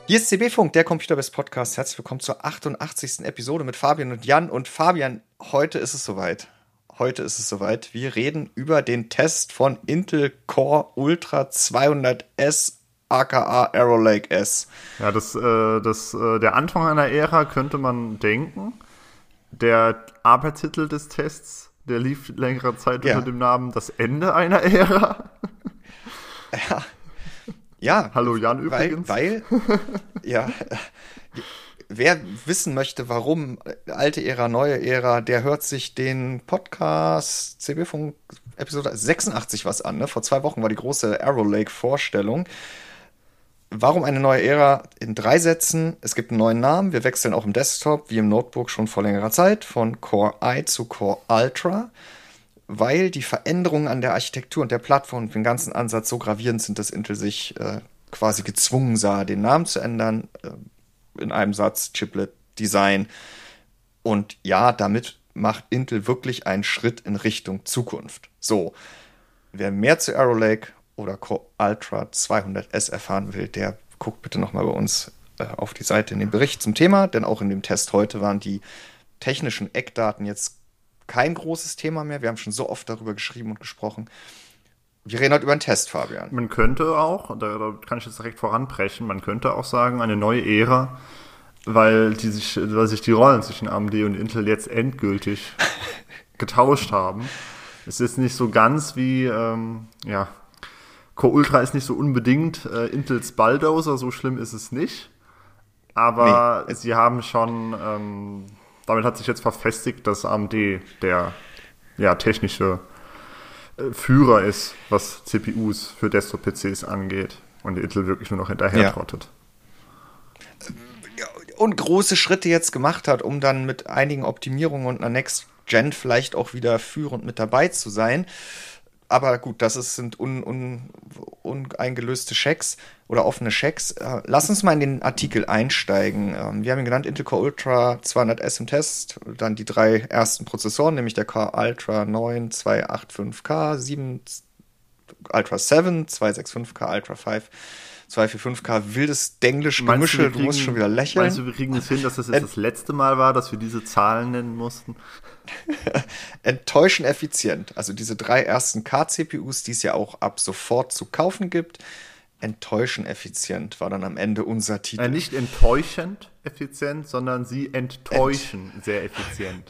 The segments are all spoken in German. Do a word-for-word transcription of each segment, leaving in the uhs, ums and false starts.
Hier ist C B-Funk, der Computerbest Podcast. Herzlich willkommen zur achtundachtzigsten Episode mit Fabian und Jan. Und Fabian, heute ist es soweit. Heute ist es soweit. Wir reden über den Test von Intel Core Ultra zweihundert S, aka Arrow Lake S. Ja, das, äh, das, äh, der Anfang einer Ära könnte man denken. Der Arbeitstitel des Tests, der lief längere Zeit Ja. unter dem Namen Das Ende einer Ära. Ja. Ja. Hallo Jan weil, übrigens. Weil, ja, wer wissen möchte, warum alte Ära, neue Ära, der hört sich den Podcast C B-Funk Episode sechsundachtzig was an. Ne? Vor zwei Wochen war die große Arrow Lake Vorstellung. Warum eine neue Ära? In drei Sätzen. Es gibt einen neuen Namen. Wir wechseln auch im Desktop wie im Notebook schon vor längerer Zeit von Core i zu Core Ultra, weil die Veränderungen an der Architektur und der Plattform und dem ganzen Ansatz so gravierend sind, dass Intel sich äh, quasi gezwungen sah, den Namen zu ändern. Äh, in einem Satz Chiplet Design. Und ja, damit macht Intel wirklich einen Schritt in Richtung Zukunft. So, wer mehr zu Arrow Lake oder Core Ultra zweihundert S erfahren will, der guckt bitte nochmal bei uns äh, auf die Seite in den Bericht zum Thema, denn auch in dem Test heute waren die technischen Eckdaten jetzt kein großes Thema mehr. Wir haben schon so oft darüber geschrieben und gesprochen. Wir reden heute über einen Test, Fabian. Man könnte auch, da, da kann ich jetzt direkt voranbrechen, man könnte auch sagen, eine neue Ära, weil, die sich, weil sich die Rollen zwischen A M D und Intel jetzt endgültig getauscht haben. Es ist nicht so ganz wie, ähm, ja, Core Ultra ist nicht so unbedingt äh, Intels Bulldozer, so schlimm ist es nicht. Aber nee, sie haben schon, ähm, damit hat sich jetzt verfestigt, dass A M D der ja, technische äh, Führer ist, was C P Us für Desktop-P Cs angeht. Und Intel wirklich nur noch hinterher ja. trottet. Und große Schritte jetzt gemacht hat, um dann mit einigen Optimierungen und einer Next Gen vielleicht auch wieder führend mit dabei zu sein. Aber gut, das ist, sind un, un, uneingelöste Schecks oder offene Schecks. Äh, lass uns mal in den Artikel einsteigen. Ähm, wir haben ihn genannt, Intel Core Ultra zweihundert S im Test. Dann die drei ersten Prozessoren, nämlich der Core Ultra neun zweihundertfünfundachtzig K, sieben Ultra sieben, zweihunderfünfundsechzig K, Ultra fünf, zweihunderfünfundvierzig K. Wildes Denglisch Gemische, du musst schon wieder lächeln. Meinst du, wir kriegen es hin, dass das jetzt das letzte Mal war, dass wir diese Zahlen nennen mussten? Enttäuschend effizient. Also diese drei ersten K-C P Us, die es ja auch ab sofort zu kaufen gibt. Enttäuschend effizient war dann am Ende unser Titel. Äh, nicht enttäuschend effizient, sondern sie enttäuschen Ent- sehr effizient.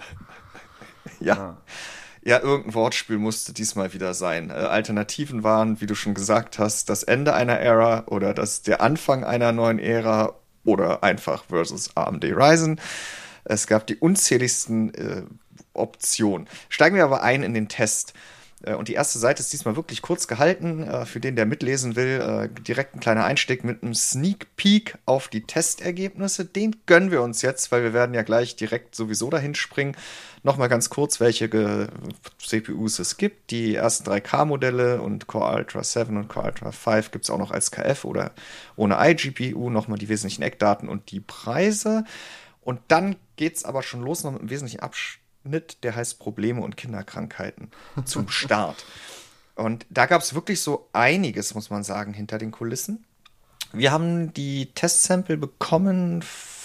ja. Ah. Ja, irgendein Wortspiel musste diesmal wieder sein. Äh, Alternativen waren, wie du schon gesagt hast, das Ende einer Ära oder das, der Anfang einer neuen Ära oder einfach versus A M D Ryzen. Es gab die unzähligsten äh, Optionen. Steigen wir aber ein in den Test. Äh, und die erste Seite ist diesmal wirklich kurz gehalten. Äh, für den, der mitlesen will, äh, direkt ein kleiner Einstieg mit einem Sneak Peek auf die Testergebnisse. Den gönnen wir uns jetzt, weil wir werden ja gleich direkt sowieso dahin springen. Nochmal ganz kurz, welche Ge- C P Us es gibt. Die ersten drei K-Modelle und Core Ultra sieben und Core Ultra fünf gibt es auch noch als K F oder ohne iGPU. Nochmal die wesentlichen Eckdaten und die Preise. Und dann geht es aber schon los noch mit einem wesentlichen Abschnitt, der heißt Probleme und Kinderkrankheiten zum Start. Und da gab es wirklich so einiges, muss man sagen, hinter den Kulissen. Wir haben die Testsample bekommen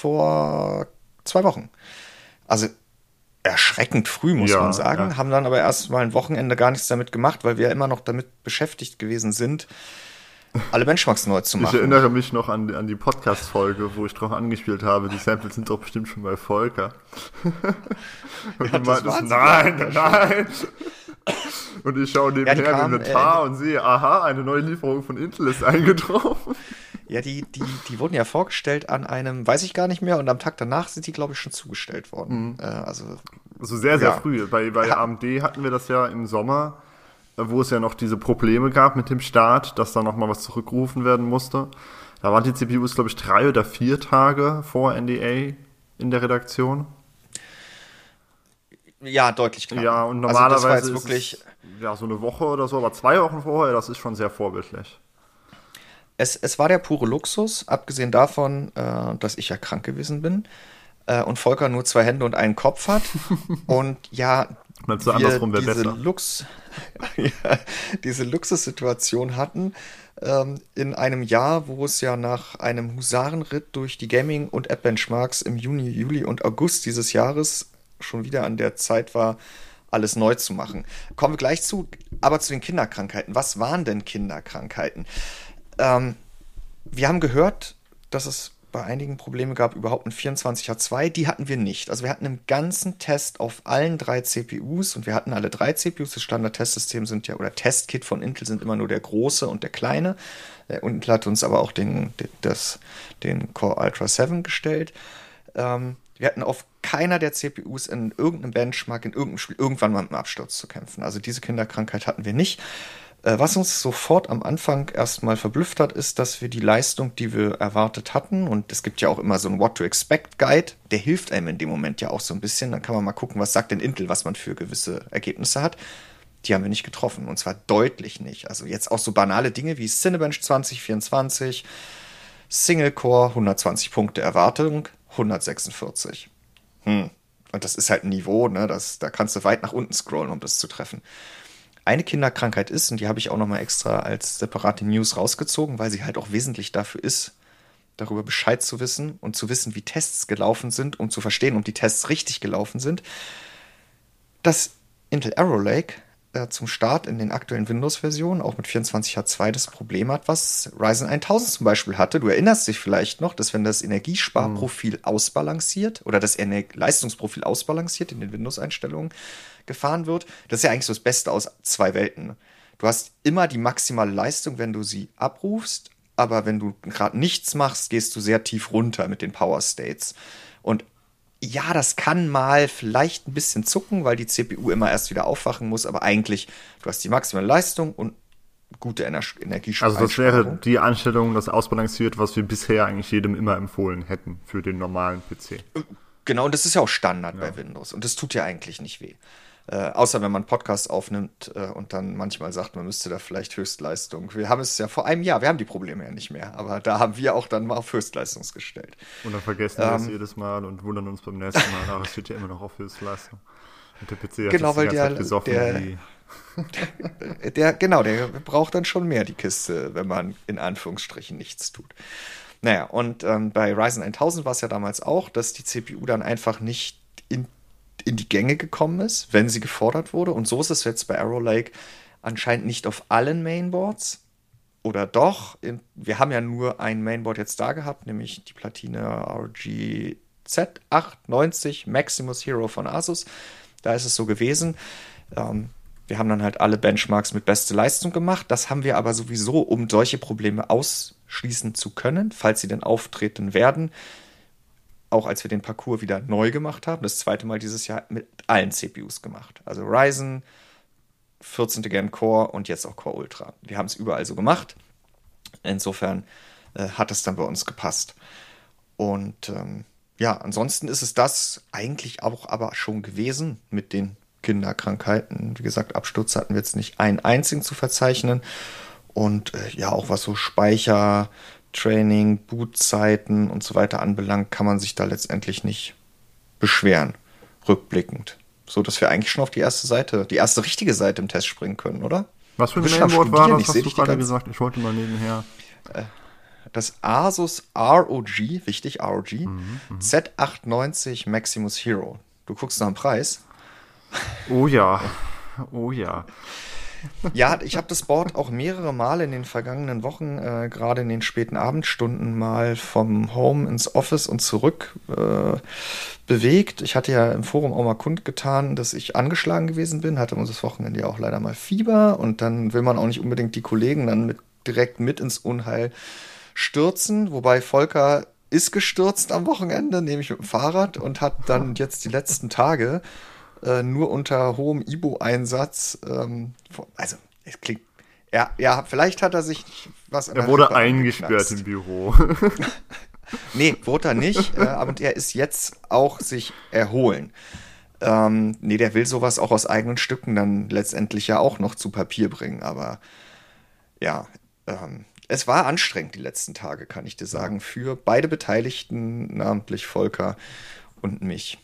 vor zwei Wochen. Also erschreckend früh, muss ja, man sagen. Ja. Haben dann aber erst mal ein Wochenende gar nichts damit gemacht, weil wir ja immer noch damit beschäftigt gewesen sind, alle Benchmarks neu zu machen. Ich erinnere mich noch an, an die Podcast-Folge, wo ich drauf angespielt habe, die Samples sind doch bestimmt schon bei Volker. Und ja, du meintest, nein, nein, nein. Und ich schaue nebenher ja, im Inventar äh, und sehe, aha, eine neue Lieferung von Intel ist eingetroffen. Ja, die, die, die wurden ja vorgestellt an einem, weiß ich gar nicht mehr, und am Tag danach sind die, glaube ich, schon zugestellt worden. Mhm. Äh, also, also sehr, sehr ja. früh. Bei, bei A M D hatten wir das ja im Sommer, wo es ja noch diese Probleme gab mit dem Start, dass da nochmal was zurückgerufen werden musste. Da waren die C P Us, glaube ich, drei oder vier Tage vor N D A in der Redaktion. Ja, deutlich klar. Ja, und normalerweise also das war jetzt ist wirklich es, ja, so eine Woche oder so, aber zwei Wochen vorher, das ist schon sehr vorbildlich. Es, es war der pure Luxus, abgesehen davon, äh, dass ich ja krank gewesen bin äh, und Volker nur zwei Hände und einen Kopf hat. Und ja, Meinst du, andersrum wäre diese besser? Lux, ja, diese Luxussituation hatten, ähm, in einem Jahr, wo es ja nach einem Husarenritt durch die Gaming- und App-Benchmarks im Juni, Juli und August dieses Jahres schon wieder an der Zeit war, alles neu zu machen. Kommen wir gleich zu, aber zu den Kinderkrankheiten. Was waren denn Kinderkrankheiten? Ähm, wir haben gehört, dass es bei einigen Probleme gab, überhaupt ein vierundzwanzig H zwei. Die hatten wir nicht. Also wir hatten im ganzen Test auf allen drei C P Us und wir hatten alle drei C P Us. Das Standard-Testsystem sind ja, oder Testkit von Intel sind immer nur der große und der kleine. Und Intel hat uns aber auch den, das, den Core Ultra sieben gestellt. Ähm, wir hatten auf keiner der C P Us in irgendeinem Benchmark, in irgendeinem Spiel irgendwann mal mit einem Absturz zu kämpfen. Also diese Kinderkrankheit hatten wir nicht. Was uns sofort am Anfang erstmal verblüfft hat, ist, dass wir die Leistung, die wir erwartet hatten, und es gibt ja auch immer so einen What to Expect Guide, der hilft einem in dem Moment ja auch so ein bisschen. Dann kann man mal gucken, was sagt denn Intel, was man für gewisse Ergebnisse hat. Die haben wir nicht getroffen, und zwar deutlich nicht. Also jetzt auch so banale Dinge wie Cinebench zwanzig vierundzwanzig, Single Core hundertzwanzig Punkte Erwartung, hundertsechsundvierzig. Hm. Und das ist halt ein Niveau, ne? Das, da kannst du weit nach unten scrollen, um das zu treffen. Eine Kinderkrankheit ist, und die habe ich auch nochmal extra als separate News rausgezogen, weil sie halt auch wesentlich dafür ist, darüber Bescheid zu wissen und zu wissen, wie Tests gelaufen sind, um zu verstehen, ob die Tests richtig gelaufen sind, dass Intel Arrow Lake äh, zum Start in den aktuellen Windows-Versionen auch mit vierundzwanzig H zwei das Problem hat, was Ryzen tausend zum Beispiel hatte. Du erinnerst dich vielleicht noch, dass wenn das Energiesparprofil mhm. ausbalanciert oder das Ener- Leistungsprofil ausbalanciert in den Windows-Einstellungen gefahren wird, das ist ja eigentlich so das Beste aus zwei Welten. Du hast immer die maximale Leistung, wenn du sie abrufst, aber wenn du gerade nichts machst, gehst du sehr tief runter mit den Power States. Und ja, das kann mal vielleicht ein bisschen zucken, weil die C P U immer erst wieder aufwachen muss, aber eigentlich, du hast die maximale Leistung und gute Ener- Energiesparung. Also das wäre die Einstellung, das ausbalanciert, was wir bisher eigentlich jedem immer empfohlen hätten für den normalen P C. Genau, und das ist ja auch Standard ja. bei Windows und das tut ja eigentlich nicht weh. Äh, außer wenn man Podcasts aufnimmt äh, und dann manchmal sagt, man müsste da vielleicht Höchstleistung. Wir haben es ja vor einem Jahr, wir haben die Probleme ja nicht mehr, aber da haben wir auch dann mal auf Höchstleistung gestellt. Und dann vergessen ähm, wir es jedes Mal und wundern uns beim nächsten Mal, ach, es steht ja immer noch auf Höchstleistung. Und der P C hat genau, weil die der, Zeit gesoffen der, wie... der, der, genau, der braucht dann schon mehr, die Kiste, wenn man in Anführungsstrichen nichts tut. Naja, und ähm, bei Ryzen tausend war es ja damals auch, dass die C P U dann einfach nicht in in die Gänge gekommen ist, wenn sie gefordert wurde. Und so ist es jetzt bei Arrow Lake anscheinend nicht auf allen Mainboards. Oder doch. Wir haben ja nur ein Mainboard jetzt da gehabt, nämlich die Platine R G Z achtundneunzig Maximus Hero von Asus. Da ist es so gewesen. Ähm, wir haben dann halt alle Benchmarks mit beste Leistung gemacht. Das haben wir aber sowieso, um solche Probleme ausschließen zu können, falls sie denn auftreten werden, auch als wir den Parcours wieder neu gemacht haben, das zweite Mal dieses Jahr mit allen C P Us gemacht. Also Ryzen, vierzehnte Gen Core und jetzt auch Core Ultra. Wir haben es überall so gemacht. Insofern äh, hat es dann bei uns gepasst. Und ähm, ja, ansonsten ist es das eigentlich auch aber schon gewesen mit den Kinderkrankheiten. Wie gesagt, Absturz hatten wir jetzt nicht einen einzigen zu verzeichnen. Und äh, ja, auch was so Speicher, Training, Bootzeiten und so weiter anbelangt, kann man sich da letztendlich nicht beschweren, rückblickend. So, dass wir eigentlich schon auf die erste Seite, die erste richtige Seite im Test springen können, oder? Was für ein Mainboard war das, hast du gerade gesagt? Ich wollte mal nebenher. Das Asus R O G, wichtig, R O G, mhm, Z achtundneunzig Maximus Hero. Du guckst nach dem Preis. Oh ja, oh ja. Ja, ich habe das Board auch mehrere Male in den vergangenen Wochen, äh, gerade in den späten Abendstunden, mal vom Home ins Office und zurück äh, bewegt. Ich hatte ja im Forum auch mal kundgetan, dass ich angeschlagen gewesen bin, hatte uns das Wochenende ja auch leider mal Fieber und dann will man auch nicht unbedingt die Kollegen dann mit, direkt mit ins Unheil stürzen, wobei Volker ist gestürzt am Wochenende, nämlich mit dem Fahrrad und hat dann jetzt die letzten Tage nur unter hohem I B O-Einsatz, ähm, also es klingt, ja, ja, vielleicht hat er sich was an Er wurde eingesperrt im Büro. Nee, wurde er nicht, äh, aber er ist jetzt auch sich erholen. Ähm, nee, der will sowas auch aus eigenen Stücken dann letztendlich ja auch noch zu Papier bringen, aber ja, ähm, es war anstrengend die letzten Tage, kann ich dir sagen, für beide Beteiligten, namentlich Volker und mich.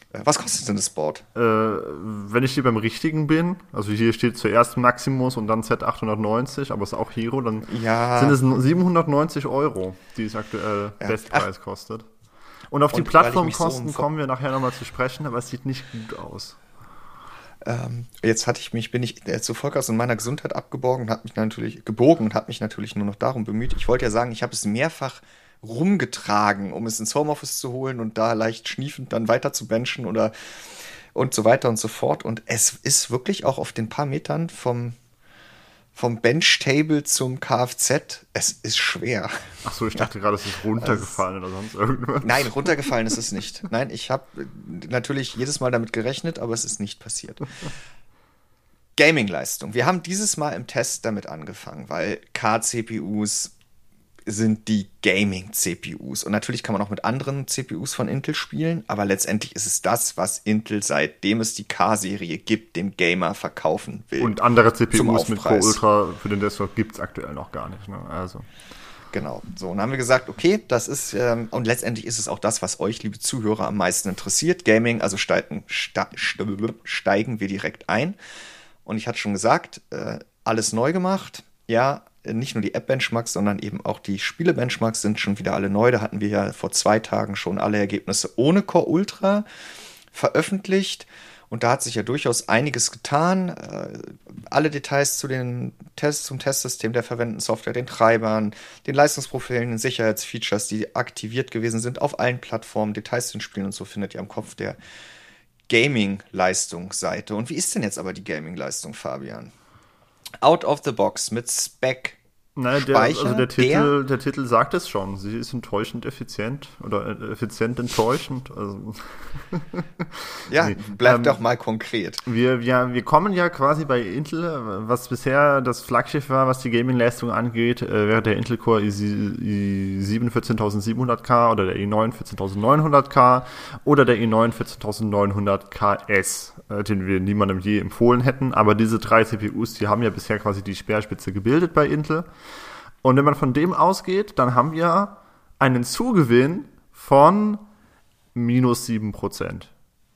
Was kostet denn das Board? Äh, wenn ich hier beim richtigen bin, also hier steht zuerst Maximus und dann Z achthundertneunzig, aber es ist auch Hero, dann ja. sind es siebenhundertneunzig Euro, die es aktuell ja. Bestpreis Ach. kostet. Und auf und die Plattformkosten so kommen wir nachher nochmal zu sprechen, aber es sieht nicht gut aus. Ähm, jetzt hatte ich mich, bin ich zu Volkers in meiner Gesundheit abgebogen, hat mich natürlich gebogen und habe mich natürlich nur noch darum bemüht. Ich wollte ja sagen, ich habe es mehrfach rumgetragen, um es ins Homeoffice zu holen und da leicht schniefend dann weiter zu benchen oder und so weiter und so fort. Und es ist wirklich auch auf den paar Metern vom, vom Benchtable zum Kfz, es ist schwer. Ach so, ich dachte gerade, es ist runtergefallen also, oder sonst irgendwas. Nein, runtergefallen ist es nicht. Nein, ich habe natürlich jedes Mal damit gerechnet, aber es ist nicht passiert. Gaming-Leistung. Wir haben dieses Mal im Test damit angefangen, weil K-C P Us sind die Gaming-C P Us. Und natürlich kann man auch mit anderen C P Us von Intel spielen, aber letztendlich ist es das, was Intel, seitdem es die K-Serie gibt, dem Gamer verkaufen will. Und andere C P Us mit Core Ultra für den Desktop gibt es aktuell noch gar nicht. Ne? Also. Genau. So, und dann haben wir gesagt, okay, das ist, ähm, und letztendlich ist es auch das, was euch, liebe Zuhörer, am meisten interessiert. Gaming, also steigen, sta- steigen wir direkt ein. Und ich hatte schon gesagt, äh, alles neu gemacht. Ja, nicht nur die App-Benchmarks, sondern eben auch die Spiele-Benchmarks sind schon wieder alle neu. Da hatten wir ja vor zwei Tagen schon alle Ergebnisse ohne Core Ultra veröffentlicht. Und da hat sich ja durchaus einiges getan. Äh, alle Details zu den Tests, zum Testsystem der verwendeten Software, den Treibern, den Leistungsprofilen, den Sicherheitsfeatures, die aktiviert gewesen sind auf allen Plattformen, Details zu den Spielen und so findet ihr am Kopf der Gaming-Leistungsseite. Und wie ist denn jetzt aber die Gaming-Leistung, Fabian? Out of the box mit Spec. Nein, der, also der Titel, der, der Titel sagt es schon. Sie ist enttäuschend effizient oder effizient enttäuschend. Also ja, nee. Bleib ähm, doch mal konkret. Wir, wir, wir kommen ja quasi bei Intel, was bisher das Flaggschiff war, was die Gaming-Leistung angeht, äh, wäre der Intel Core i sieben vierzehntausendsiebenhundert K oder der i neun vierzehntausendneunhundert K oder der i neun vierzehntausendneunhundert K S, äh, den wir niemandem je empfohlen hätten. Aber diese drei C P Us, die haben ja bisher quasi die Speerspitze gebildet bei Intel. Und wenn man von dem ausgeht, dann haben wir einen Zugewinn von minus sieben Prozent.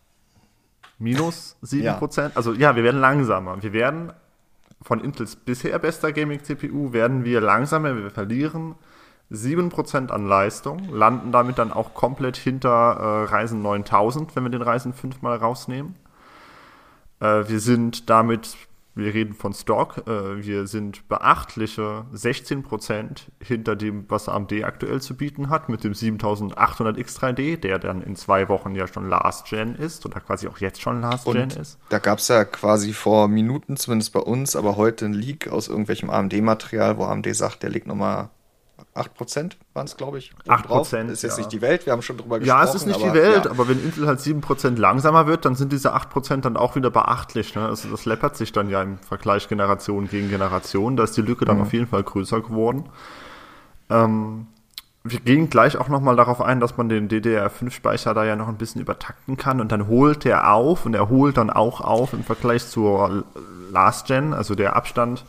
Minus sieben Prozent? Ja. Also ja, wir werden langsamer. Wir werden von Intels bisher bester Gaming-C P U, werden wir langsamer, wir verlieren sieben Prozent an Leistung, landen damit dann auch komplett hinter äh, Ryzen neuntausend, wenn wir den Ryzen fünf mal rausnehmen. Äh, wir sind damit... Wir reden von Stock. Wir sind beachtliche sechzehn Prozent hinter dem, was A M D aktuell zu bieten hat, mit dem siebentausendachthundert X drei D, der dann in zwei Wochen ja schon Last Gen ist oder quasi auch jetzt schon Last Gen Und ist. Da gab es ja quasi vor Minuten, zumindest bei uns, aber heute ein Leak aus irgendwelchem A M D-Material, wo A M D sagt, der liegt nochmal acht Prozent waren es, glaube ich. acht Prozent, ist jetzt ja. nicht die Welt, wir haben schon drüber gesprochen. Ja, es ist nicht aber, die Welt, ja. aber wenn Intel halt sieben Prozent langsamer wird, dann sind diese acht Prozent dann auch wieder beachtlich. Ne? Also das läppert sich dann ja im Vergleich Generation gegen Generation. Da ist die Lücke dann mhm. auf jeden Fall größer geworden. Ähm, wir gehen gleich auch nochmal darauf ein, dass man den D D R fünf Speicher da ja noch ein bisschen übertakten kann und dann holt der auf und er holt dann auch auf im Vergleich zur Last Gen, also der Abstand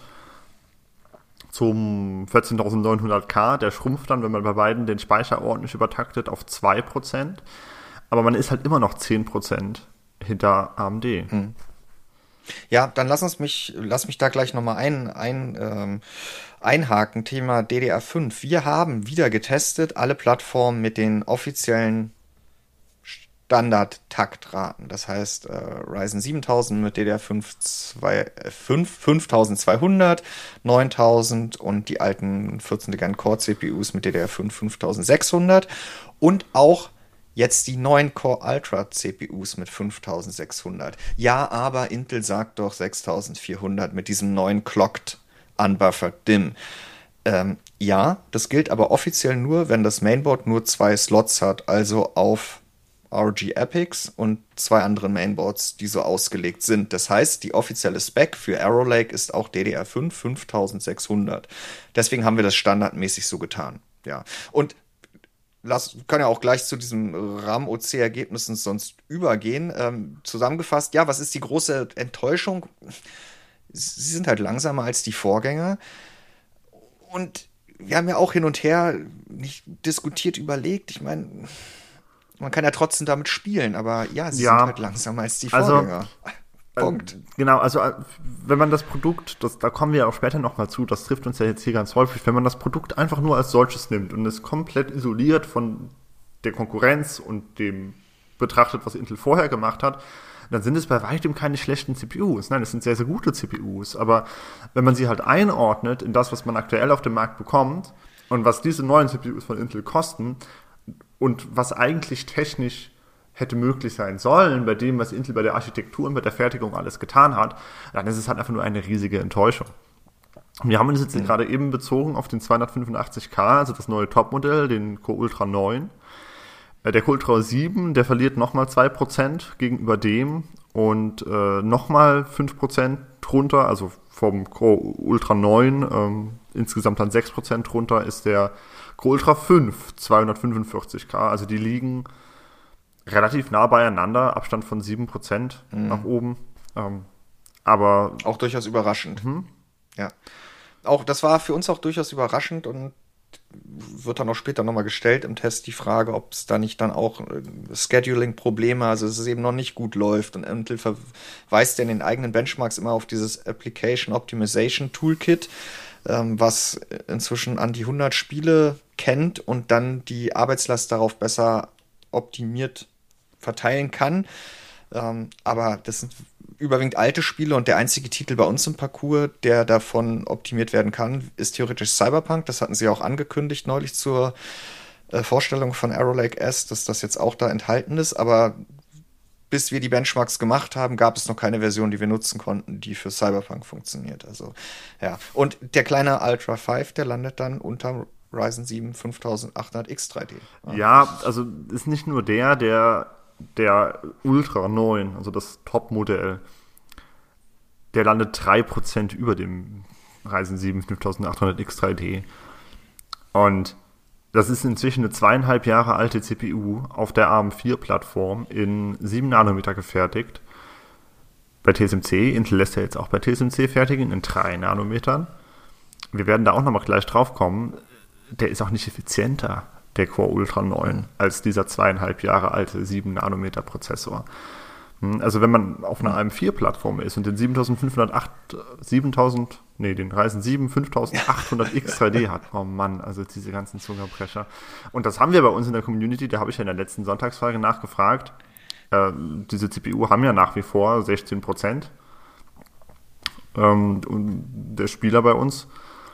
zum vierzehntausendneunhundert K, der schrumpft dann, wenn man bei beiden den Speicher ordentlich übertaktet, auf zwei Prozent. Aber man ist halt immer noch zehn Prozent hinter A M D. Hm. Ja, dann lass uns mich, lass mich da gleich nochmal ein, ein, ähm, einhaken, Thema D D R fünf. Wir haben wieder getestet, alle Plattformen mit den offiziellen Standard-Taktraten. Das heißt, äh, Ryzen siebentausend mit D D R fünf, fünftausendzweihundert, neuntausend und die alten vierzehn Gen Core C P Us mit D D R fünf fünftausendsechshundert und auch jetzt die neuen Core Ultra C P Us mit fünftausendsechshundert. Ja, aber Intel sagt doch sechstausendvierhundert mit diesem neuen Clocked Unbuffered D I M. Ähm, ja, das gilt aber offiziell nur, wenn das Mainboard nur zwei Slots hat, also auf R G Epics und zwei anderen Mainboards, die so ausgelegt sind. Das heißt, die offizielle Spec für Arrow Lake ist auch D D R fünf fünftausendsechshundert. Deswegen haben wir das standardmäßig so getan. Ja. Und lass, können ja auch gleich zu diesem RAM-O C-Ergebnissen sonst übergehen. Ähm, zusammengefasst, ja, was ist die große Enttäuschung? Sie sind halt langsamer als die Vorgänger. Und wir haben ja auch hin und her nicht diskutiert, überlegt. Ich meine, man kann ja trotzdem damit spielen, aber ja, sie Ja. sind halt langsamer als die Also, Vorgänger. Punkt. Äh, Genau, also äh, wenn man das Produkt, das, da kommen wir ja auch später nochmal zu, das trifft uns ja jetzt hier ganz häufig, wenn man das Produkt einfach nur als solches nimmt und es komplett isoliert von der Konkurrenz und dem betrachtet, was Intel vorher gemacht hat, dann sind es bei weitem keine schlechten C P Us. Nein, es sind sehr, sehr gute C P Us. Aber wenn man sie halt einordnet in das, was man aktuell auf dem Markt bekommt und was diese neuen C P Us von Intel kosten und was eigentlich technisch hätte möglich sein sollen, bei dem, was Intel bei der Architektur und bei der Fertigung alles getan hat, dann ist es halt einfach nur eine riesige Enttäuschung. Wir haben uns jetzt mhm. gerade eben bezogen auf den zweihundertfünfundachtzig K, also das neue Topmodell, den Core Ultra neun. Der Core Ultra sieben, der verliert nochmal zwei Prozent gegenüber dem und äh, nochmal fünf Prozent drunter, also vom Core Ultra neun ähm, insgesamt dann sechs Prozent drunter ist der Core Ultra fünf, zweihundertfünfundvierzig K, also die liegen relativ nah beieinander, Abstand von sieben Prozent mhm. nach oben. Ähm, aber auch durchaus überraschend. Mhm. Ja. Auch das war für uns auch durchaus überraschend und wird dann auch später nochmal gestellt im Test die Frage, ob es da nicht dann auch äh, Scheduling-Probleme, also dass es eben noch nicht gut läuft. Und Intel verweist ja in den eigenen Benchmarks immer auf dieses Application Optimization Toolkit, ähm, was inzwischen an die hundert Spiele kennt und dann die Arbeitslast darauf besser optimiert verteilen kann. Ähm, aber das sind überwiegend alte Spiele und der einzige Titel bei uns im Parcours, der davon optimiert werden kann, ist theoretisch Cyberpunk. Das hatten sie auch angekündigt neulich zur äh, Vorstellung von Arrow Lake S, dass das jetzt auch da enthalten ist. Aber bis wir die Benchmarks gemacht haben, gab es noch keine Version, die wir nutzen konnten, die für Cyberpunk funktioniert. Also ja. Und der kleine Ultra fünf, der landet dann unter Ryzen sieben fünftausendachthundert X drei D. Ah. Ja, also ist nicht nur der, der der Ultra neun, also das Top-Modell, der landet drei Prozent über dem Ryzen sieben fünftausendachthundert X drei D. Und das ist inzwischen eine zweieinhalb Jahre alte C P U auf der A R M vier Plattform in sieben Nanometer gefertigt. Bei T S M C, Intel lässt ja jetzt auch bei T S M C fertigen in drei Nanometern. Wir werden da auch nochmal gleich drauf kommen. Der ist auch nicht effizienter, der Core Ultra neun, als dieser zweieinhalb Jahre alte sieben Nanometer Prozessor. Also wenn man auf einer A R M vier Plattform ist und den siebentausendfünfhundertacht, siebentausend, nee, den Ryzen sieben fünftausendachthundert X drei D hat, oh Mann, also diese ganzen Zungenbrecher. Und das haben wir bei uns in der Community, da habe ich ja in der letzten Sonntagsfrage nachgefragt. Äh, diese C P U haben ja nach wie vor sechzehn Prozent ähm, der Spieler bei uns.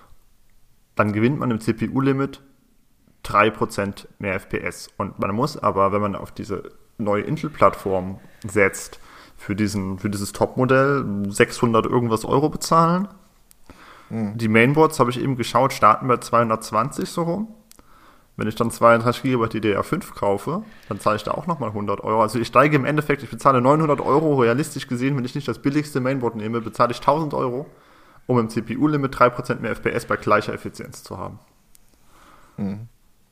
Dann gewinnt man im C P U-Limit drei Prozent mehr F P S. Und man muss aber, wenn man auf diese neue Intel-Plattform setzt, für, diesen, für dieses Top-Modell sechshundert irgendwas Euro bezahlen. Mhm. Die Mainboards, habe ich eben geschaut, starten bei zweihundertzwanzig so rum. Wenn ich dann zweiunddreißig Gigabyte D D R fünf kaufe, dann zahle ich da auch nochmal hundert Euro. Also ich steige im Endeffekt, ich bezahle neunhundert Euro, realistisch gesehen, wenn ich nicht das billigste Mainboard nehme, bezahle ich tausend Euro, um im C P U-Limit drei Prozent mehr F P S bei gleicher Effizienz zu haben. Mhm.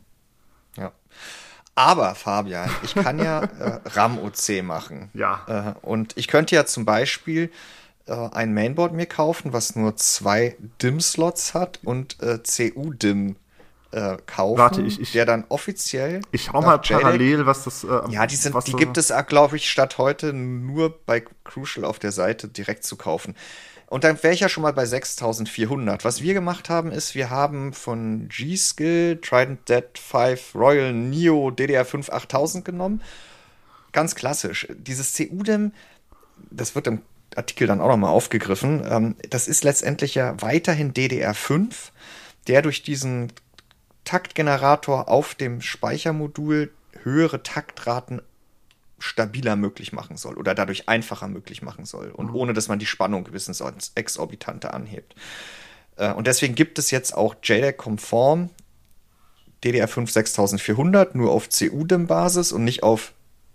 Ja. Aber, Fabian, ich kann ja äh, RAM-O C machen. Ja. Äh, und ich könnte ja zum Beispiel äh, ein Mainboard mir kaufen, was nur zwei D I M-Slots hat und äh, C U-D I M äh, kaufen, Warte, ich, ich, der dann offiziell... Ich schau mal parallel, J D E C, was das... Äh, ja, die, sind, was die so gibt es, glaube ich, statt heute nur bei Crucial auf der Seite direkt zu kaufen. Und dann wäre ich ja schon mal bei sechstausendvierhundert. Was wir gemacht haben, ist, wir haben von G-Skill Trident Dead fünf Royal Neo D D R fünf achttausend genommen. Ganz klassisch. Dieses C U-D I M, das wird im Artikel dann auch nochmal aufgegriffen, ähm, das ist letztendlich ja weiterhin D D R fünf, der durch diesen Taktgenerator auf dem Speichermodul höhere Taktraten stabiler möglich machen soll oder dadurch einfacher möglich machen soll und mhm. ohne, dass man die Spannung gewissen exorbitante anhebt. Äh, und deswegen gibt es jetzt auch J D E C-konform D D R fünf sechstausendvierhundert nur auf C U-D I M-Basis und nicht auf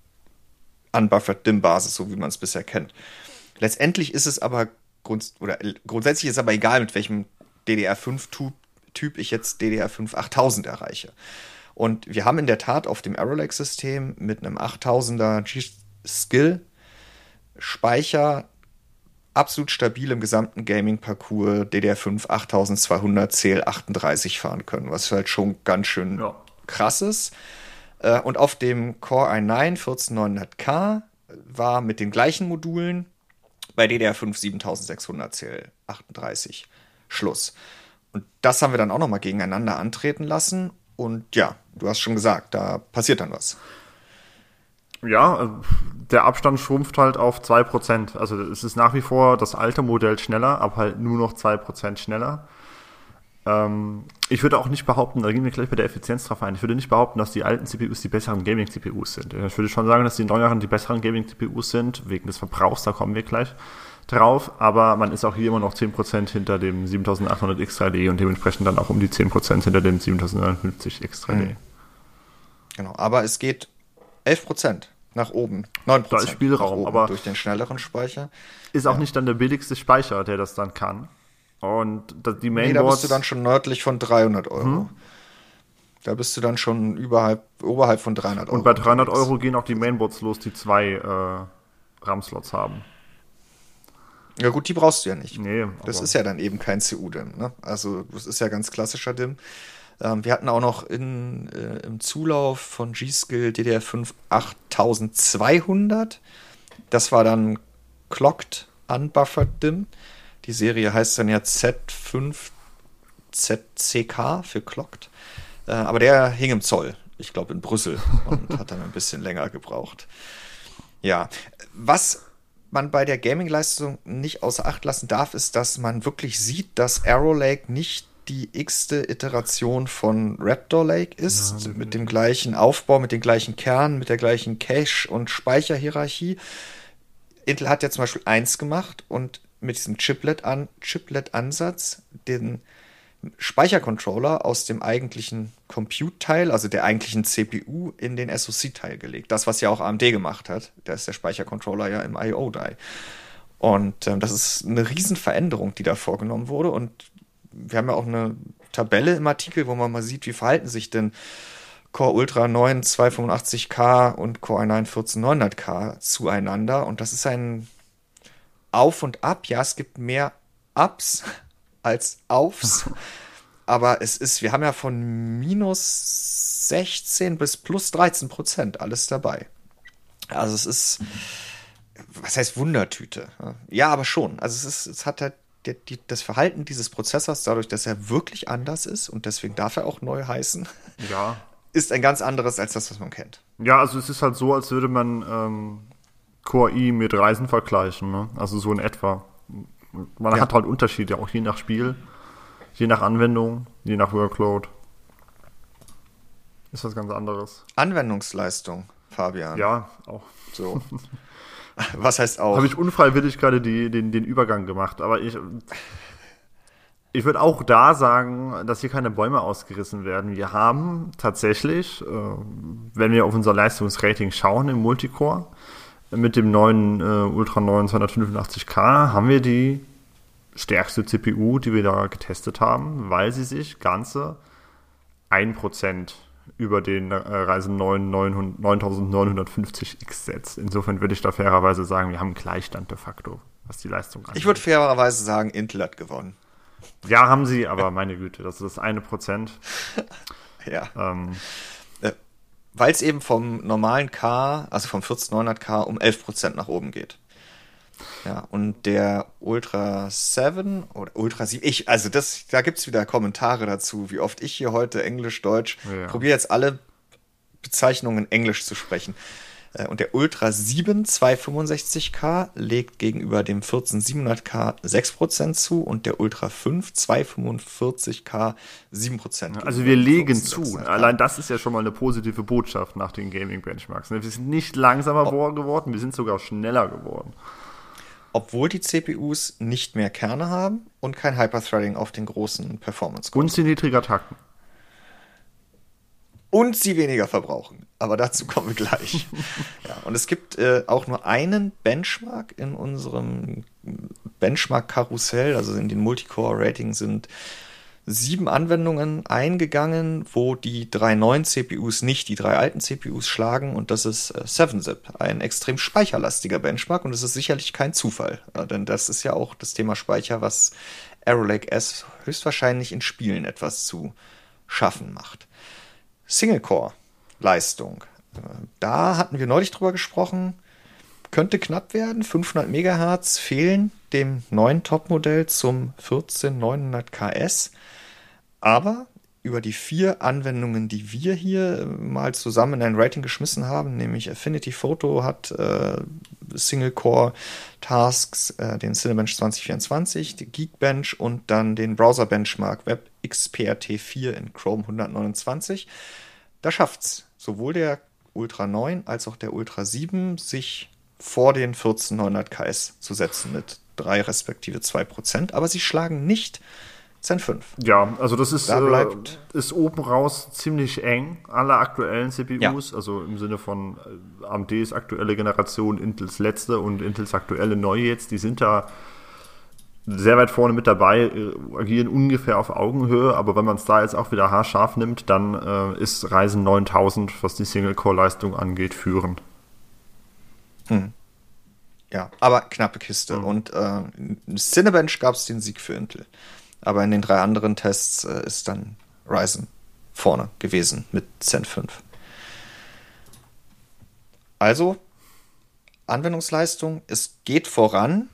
Unbuffered D I M-Basis, so wie man es bisher kennt. Letztendlich ist es aber grunds- oder grundsätzlich ist es aber egal, mit welchem D D R fünf-Typ ich jetzt D D R fünf achttausend erreiche. Und wir haben in der Tat auf dem Arrow Lake-System mit einem achttausender G-Skill Speicher absolut stabil im gesamten Gaming-Parcours D D R fünf achttausendzweihundert C L achtunddreißig fahren können, was halt schon ganz schön ja. krass ist. Äh, und auf dem Core i neun vierzehnhundertneunhundert K war mit den gleichen Modulen bei D D R fünf siebentausendsechshundert C L achtunddreißig Schluss. Und das haben wir dann auch nochmal gegeneinander antreten lassen. Und ja, du hast schon gesagt, da passiert dann was. Ja, der Abstand schrumpft halt auf zwei Prozent. Also es ist nach wie vor das alte Modell schneller, aber halt nur noch zwei Prozent schneller. Ähm, ich würde auch nicht behaupten, da gehen wir gleich bei der Effizienz drauf ein, ich würde nicht behaupten, dass die alten C P Us die besseren Gaming-C P Us sind. Ich würde schon sagen, dass die neueren die besseren Gaming-C P Us sind, wegen des Verbrauchs, da kommen wir gleich drauf. Aber man ist auch hier immer noch zehn Prozent hinter dem siebentausendachthundert X drei D und dementsprechend dann auch um die zehn Prozent hinter dem siebentausendneunhundertfünfzig X drei D. Mhm. Genau, aber es geht elf Prozent nach oben, neun Prozent. Da ist Spielraum, aber durch den schnelleren Speicher. Ist auch ja. nicht dann der billigste Speicher, der das dann kann. Und die Mainboards... Nee, da bist du dann schon nördlich von dreihundert Euro. Hm? Da bist du dann schon überhalb, oberhalb von dreihundert Euro. Und bei dreihundert Euro gehen auch die Mainboards los, die zwei äh, RAM-Slots haben. Ja gut, die brauchst du ja nicht. Nee, das ist ja dann eben kein C U-D I M. Ne? Also das ist ja ganz klassischer D I M. Ähm, wir hatten auch noch in, äh, im Zulauf von G-Skill D D R fünf achttausendzweihundert. Das war dann Clocked Unbuffered D I M. Die Serie heißt dann ja Z fünf Z C K für Clocked. Äh, aber der hing im Zoll, ich glaube in Brüssel, und hat dann ein bisschen länger gebraucht. Ja, was man bei der Gaming-Leistung nicht außer Acht lassen darf, ist, dass man wirklich sieht, dass Arrow Lake nicht die x-te Iteration von Raptor Lake ist, ja, mit dem gleichen Aufbau, mit den gleichen Kernen, mit der gleichen Cache- und Speicherhierarchie. Intel hat ja zum Beispiel eins gemacht und mit diesem Chiplet-An- Chiplet-Ansatz den Speichercontroller aus dem eigentlichen Compute-Teil, also der eigentlichen C P U, in den S O C-Teil gelegt. Das, was ja auch A M D gemacht hat. Da ist der Speichercontroller ja im I O-Die. Und ähm, das ist eine Riesenveränderung, die da vorgenommen wurde. Und wir haben ja auch eine Tabelle im Artikel, wo man mal sieht, wie verhalten sich denn Core Ultra neun zweihundertfünfundachtzig K und Core i neun vierzehnhundert K zueinander. Und das ist ein Auf und Ab. Ja, es gibt mehr Ups als Aufs. Aber es ist, wir haben ja von minus sechzehn bis plus dreizehn Prozent alles dabei. Also es ist, was heißt Wundertüte? Ja, aber schon. Also es ist, es hat halt die, die, das Verhalten dieses Prozessors, dadurch, dass er wirklich anders ist und deswegen darf er auch neu heißen, ja, ist ein ganz anderes als das, was man kennt. Ja, also es ist halt so, als würde man ähm, Core i mit Ryzen vergleichen, ne? Also so in etwa. Man ja. hat halt Unterschiede, auch je nach Spiel, je nach Anwendung, je nach Workload. Ist was ganz anderes. Anwendungsleistung, Fabian. Ja, auch. So. Was heißt auch? Habe ich unfreiwillig gerade die, den, den Übergang gemacht, aber ich, ich würde auch da sagen, dass hier keine Bäume ausgerissen werden. Wir haben tatsächlich, äh, wenn wir auf unser Leistungsrating schauen im Multicore, mit dem neuen äh, Ultra neun zweihundertfünfundachtzig K haben wir die stärkste C P U, die wir da getestet haben, weil sie sich ganze ein Prozent über den äh, Ryzen neun neuntausendneunhundertfünfzig X setzt. Insofern würde ich da fairerweise sagen, wir haben einen Gleichstand de facto, was die Leistung angeht. Ich würde fairerweise sagen, Intel hat gewonnen. Ja, haben sie, aber meine Güte, das ist das eine Prozent. Ja. Ähm, Weil es eben vom normalen K, also vom vierzehnhundert K, um elf Prozent nach oben geht. Ja, und der Ultra sieben oder Ultra sieben, ich, also das, da gibt es wieder Kommentare dazu, wie oft ich hier heute Englisch, Deutsch, ja. probiere jetzt alle Bezeichnungen Englisch zu sprechen. Und der Ultra sieben zweihundertfünfundsechzig K legt gegenüber dem vierzehntausendsiebenhundert K sechs Prozent zu und der Ultra fünf zweihundertfünfundvierzig K sieben Prozent. Also wir legen zu. Allein das ist ja schon mal eine positive Botschaft nach den Gaming-Benchmarks. Wir sind nicht langsamer Ob- geworden, wir sind sogar schneller geworden. Obwohl die C P Us nicht mehr Kerne haben und kein Hyperthreading auf den großen Performance-Cores. Und sie niedriger takten. Und sie weniger verbrauchen. Aber dazu kommen wir gleich. Ja, und es gibt äh, auch nur einen Benchmark in unserem Benchmark-Karussell, also in den Multicore-Ratings sind sieben Anwendungen eingegangen, wo die drei neuen C P Us nicht die drei alten C P Us schlagen. Und das ist äh, seven zip, ein extrem speicherlastiger Benchmark. Und das ist sicherlich kein Zufall. Ja, denn das ist ja auch das Thema Speicher, was Arrow Lake S höchstwahrscheinlich in Spielen etwas zu schaffen macht. Single Core. Leistung. Da hatten wir neulich drüber gesprochen. Könnte knapp werden. fünfhundert Megahertz fehlen dem neuen Topmodell zum vierzehn neunhundert K S. Aber über die vier Anwendungen, die wir hier mal zusammen in ein Rating geschmissen haben, nämlich Affinity Photo hat äh, Single-Core-Tasks, äh, den Cinebench zwanzig vierundzwanzig, die Geekbench und dann den Browser-Benchmark WebXPRT vier in Chrome hundertneunundzwanzig. Da schafft's sowohl der Ultra neun als auch der Ultra sieben, sich vor den vierzehn neunhundert K S zu setzen mit drei respektive zwei Prozent. Aber sie schlagen nicht Zen fünf. Ja, also das ist, da bleibt, äh, ist oben raus ziemlich eng. Alle aktuellen C P Us, ja. also im Sinne von A M Ds aktuelle Generation, Intels letzte und Intels aktuelle neue jetzt, die sind da sehr weit vorne mit dabei, agieren ungefähr auf Augenhöhe, aber wenn man es da jetzt auch wieder haarscharf nimmt, dann äh, ist Ryzen neuntausend, was die Single-Core-Leistung angeht, führend. Hm. Ja, aber knappe Kiste. Mhm. Und äh, in Cinebench gab es den Sieg für Intel. Aber in den drei anderen Tests äh, ist dann Ryzen vorne gewesen mit Zen fünf. Also, Anwendungsleistung, es geht voran,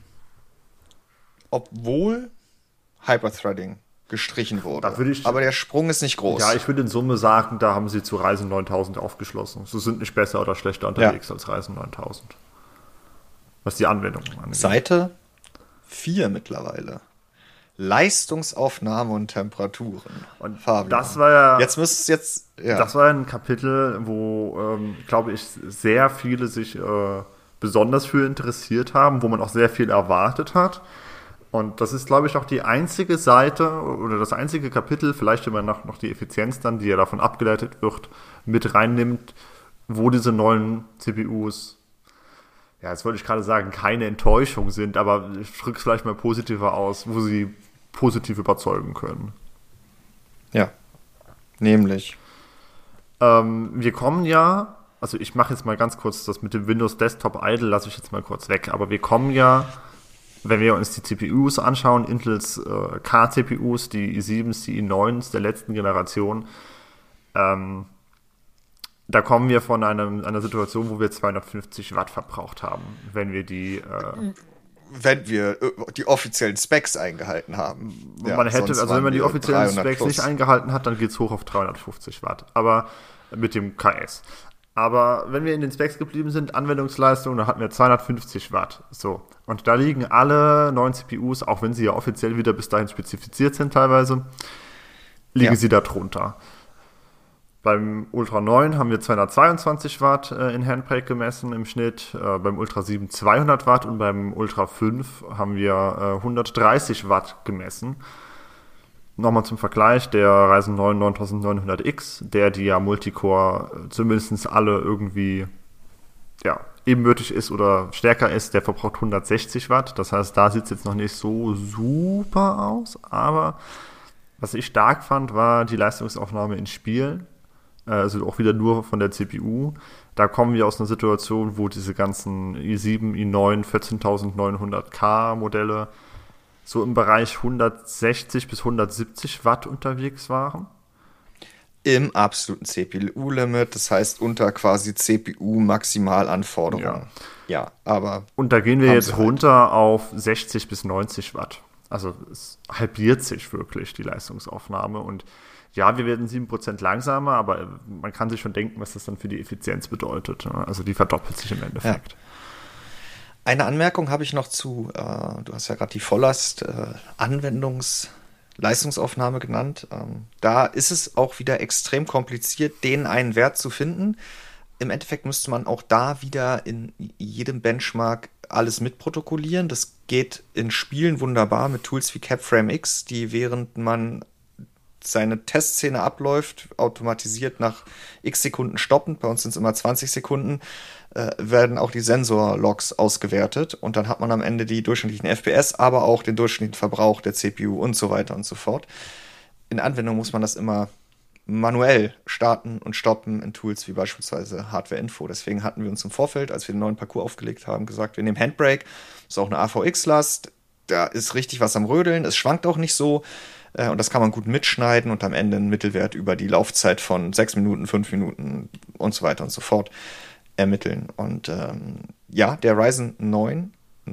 obwohl Hyperthreading gestrichen wurde. Ich, aber der Sprung ist nicht groß. Ja, ich würde in Summe sagen, da haben sie zu Ryzen neuntausend aufgeschlossen. Sie sind nicht besser oder schlechter unterwegs ja. als Ryzen neuntausend. Was die Anwendung angeht. Seite vier mittlerweile. Leistungsaufnahme und Temperaturen. Und Fabian. Das war ja. Jetzt müsst jetzt. Ja. Das war ein Kapitel, wo, ähm, glaube ich, sehr viele sich äh, besonders für interessiert haben, wo man auch sehr viel erwartet hat. Und das ist, glaube ich, auch die einzige Seite oder das einzige Kapitel, vielleicht wenn man noch, noch die Effizienz dann, die ja davon abgeleitet wird, mit reinnimmt, wo diese neuen C P Us, ja, jetzt wollte ich gerade sagen, keine Enttäuschung sind, aber ich drücke es vielleicht mal positiver aus, wo sie positiv überzeugen können. Ja, nämlich. Ähm, wir kommen ja, also ich mache jetzt mal ganz kurz das mit dem Windows Desktop Idle, lasse ich jetzt mal kurz weg, aber wir kommen ja, wenn wir uns die C P Us anschauen, Intels äh, K-C P Us, die i sieben, die i neun der letzten Generation, ähm, da kommen wir von einem, einer Situation, wo wir zweihundertfünfzig Watt verbraucht haben, wenn wir die... Äh, wenn wir die offiziellen Specs eingehalten haben. Ja, man hätte, also wenn man die offiziellen Specs plus. nicht eingehalten hat, dann geht es hoch auf dreihundertfünfzig Watt, aber mit dem K S. Aber wenn wir in den Specs geblieben sind, Anwendungsleistung, dann hatten wir zweihundertfünfzig Watt. So. Und da liegen alle neuen C P Us, auch wenn sie ja offiziell wieder bis dahin spezifiziert sind teilweise, liegen ja. sie da drunter. Beim Ultra neun haben wir zweihundertzweiundzwanzig Watt äh, in Handbrake gemessen im Schnitt, äh, beim Ultra sieben zweihundert Watt und beim Ultra fünf haben wir äh, hundertdreißig Watt gemessen. Nochmal zum Vergleich, der Ryzen neun neuntausendneunhundert X, der die ja Multicore äh, zumindest alle irgendwie ja, ebenbürtig ist oder stärker ist, der verbraucht hundertsechzig Watt. Das heißt, da sieht es jetzt noch nicht so super aus, aber was ich stark fand, war die Leistungsaufnahme in Spielen. Also auch wieder nur von der C P U. Da kommen wir aus einer Situation, wo diese ganzen i sieben, i neun, vierzehntausendneunhundert K Modelle so im Bereich hundertsechzig bis hundertsiebzig Watt unterwegs waren. Im absoluten C P U-Limit, das heißt unter quasi C P U-Maximalanforderungen. Ja. ja, aber... Und da gehen wir jetzt runter halt. auf sechzig bis neunzig Watt. Also es halbiert sich wirklich die Leistungsaufnahme und ja, wir werden sieben Prozent langsamer, aber man kann sich schon denken, was das dann für die Effizienz bedeutet. Also die verdoppelt sich im Endeffekt. Ja. Eine Anmerkung habe ich noch zu, äh, du hast ja gerade die Volllast äh, Anwendungs-Leistungsaufnahme genannt. Ähm, da ist es auch wieder extrem kompliziert, den einen Wert zu finden. Im Endeffekt müsste man auch da wieder in jedem Benchmark alles mitprotokollieren. Das geht in Spielen wunderbar mit Tools wie CapFrameX, die während man seine Testszene abläuft, automatisiert nach x Sekunden stoppend, bei uns sind es immer zwanzig Sekunden, äh, werden auch die Sensor-Logs ausgewertet und dann hat man am Ende die durchschnittlichen F P S, aber auch den durchschnittlichen Verbrauch der C P U und so weiter und so fort. In Anwendung muss man das immer manuell starten und stoppen in Tools wie beispielsweise Hardware Info. Deswegen hatten wir uns im Vorfeld, als wir den neuen Parcours aufgelegt haben, gesagt, wir nehmen Handbrake, das ist auch eine A V X-Last, da ist richtig was am Rödeln, es schwankt auch nicht so Äh, und das kann man gut mitschneiden und am Ende einen Mittelwert über die Laufzeit von sechs Minuten, fünf Minuten und so weiter und so fort ermitteln. Und ähm, ja, der Ryzen neun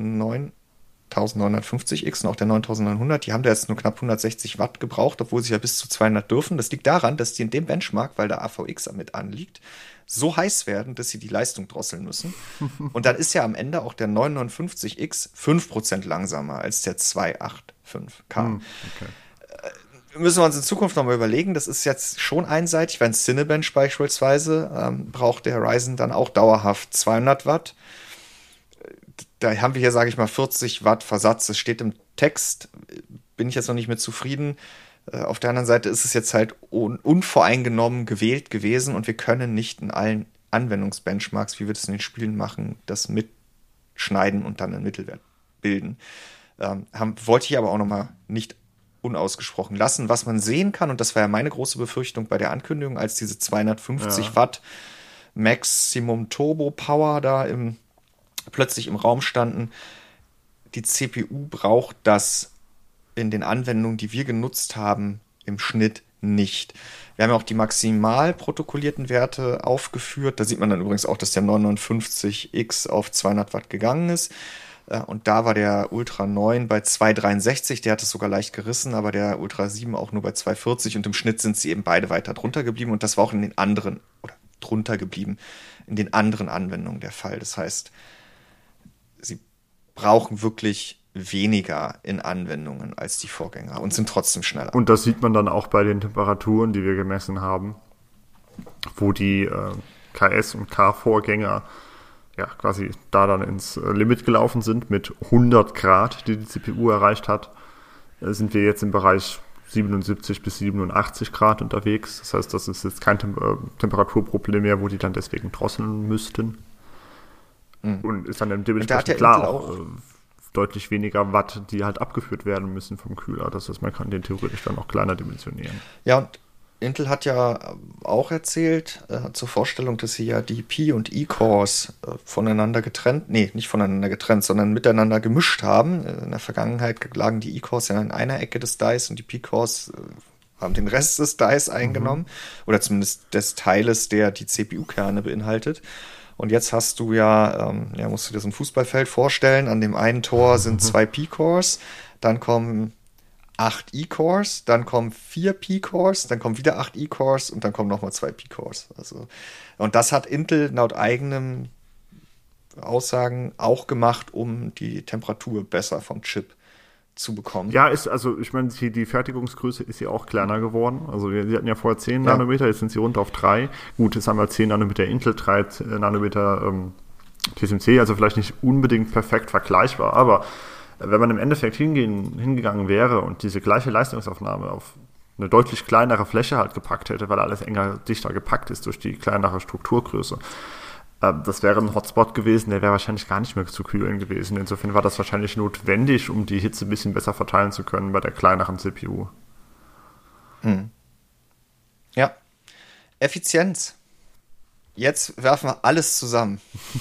neuntausendneunhundertfünfzig X und auch der neuntausendneunhundert, die haben da jetzt nur knapp hundertsechzig Watt gebraucht, obwohl sie ja bis zu zweihundert dürfen. Das liegt daran, dass die in dem Benchmark, weil da A V X mit anliegt, so heiß werden, dass sie die Leistung drosseln müssen. Und dann ist ja am Ende auch der neunhundertfünfzig X fünf Prozent langsamer als der zweihundertfünfundachtzig K. Hm, okay. äh, müssen wir uns in Zukunft nochmal überlegen, das ist jetzt schon einseitig, weil ein Cinebench beispielsweise ähm, braucht der Ryzen dann auch dauerhaft zweihundert Watt. Da haben wir hier, sage ich mal, vierzig Watt Versatz. Es steht im Text, bin ich jetzt noch nicht mit zufrieden. Auf der anderen Seite ist es jetzt halt un- unvoreingenommen gewählt gewesen und wir können nicht in allen Anwendungsbenchmarks, wie wir das in den Spielen machen, das mitschneiden und dann einen Mittelwert bilden. Ähm, haben, wollte ich aber auch nochmal nicht unausgesprochen lassen. Was man sehen kann, und das war ja meine große Befürchtung bei der Ankündigung, als diese zweihundertfünfzig ja. Watt Maximum Turbo Power da im, plötzlich im Raum standen, die C P U braucht das in den Anwendungen, die wir genutzt haben, im Schnitt nicht. Wir haben ja auch die maximal protokollierten Werte aufgeführt. Da sieht man dann übrigens auch, dass der neunhundertfünfzig X auf zweihundert Watt gegangen ist. Und da war der Ultra neun bei zweihundertdreiundsechzig, der hat es sogar leicht gerissen, aber der Ultra sieben auch nur bei zweihundertvierzig und im Schnitt sind sie eben beide weiter drunter geblieben und das war auch in den anderen, oder drunter geblieben, in den anderen Anwendungen der Fall. Das heißt, sie brauchen wirklich weniger in Anwendungen als die Vorgänger und sind trotzdem schneller. Und das sieht man dann auch bei den Temperaturen, die wir gemessen haben, wo die äh, K S- und K-Vorgänger ja quasi da dann ins äh, Limit gelaufen sind mit hundert Grad, die die C P U erreicht hat, äh, sind wir jetzt im Bereich siebenundsiebzig bis siebenundachtzig Grad unterwegs. Das heißt, das ist jetzt kein Tem- äh, Temperaturproblem mehr, wo die dann deswegen drosseln müssten. Mhm. Und ist dann dementsprechend ja klar auch, auch äh, deutlich weniger Watt, die halt abgeführt werden müssen vom Kühler. Das heißt, man kann den theoretisch dann auch kleiner dimensionieren. Ja, und Intel hat ja auch erzählt, äh, zur Vorstellung, dass sie ja die P- und E-Cores äh, voneinander getrennt, nee, nicht voneinander getrennt, sondern miteinander gemischt haben. In der Vergangenheit lagen die E-Cores ja in einer Ecke des Dies und die P-Cores äh, haben den Rest des Dies eingenommen. Mhm. Oder zumindest des Teiles, der die C P U-Kerne beinhaltet. Und jetzt hast du ja, ähm, ja, musst du dir so ein Fußballfeld vorstellen, an dem einen Tor sind zwei P-Cores, dann kommen acht E-Cores, dann kommen vier P-Cores, dann kommen wieder acht E-Cores und dann kommen nochmal zwei P-Cores. Also, und das hat Intel laut eigenem Aussagen auch gemacht, um die Temperatur besser vom Chip zu bekommen. Ja, ist, also ich meine, die, die Fertigungsgröße ist ja auch kleiner geworden. Also wir, sie hatten ja vorher zehn ja. Nanometer, jetzt sind sie runter auf drei. Gut, jetzt haben wir zehn Nanometer Intel, drei Nanometer ähm, T S M C, also vielleicht nicht unbedingt perfekt vergleichbar, aber wenn man im Endeffekt hingehen, hingegangen wäre und diese gleiche Leistungsaufnahme auf eine deutlich kleinere Fläche halt gepackt hätte, weil alles enger, dichter gepackt ist durch die kleinere Strukturgröße, das wäre ein Hotspot gewesen, der wäre wahrscheinlich gar nicht mehr zu kühlen gewesen. Insofern war das wahrscheinlich notwendig, um die Hitze ein bisschen besser verteilen zu können bei der kleineren C P U. Hm. Ja. Effizienz. Jetzt werfen wir alles zusammen.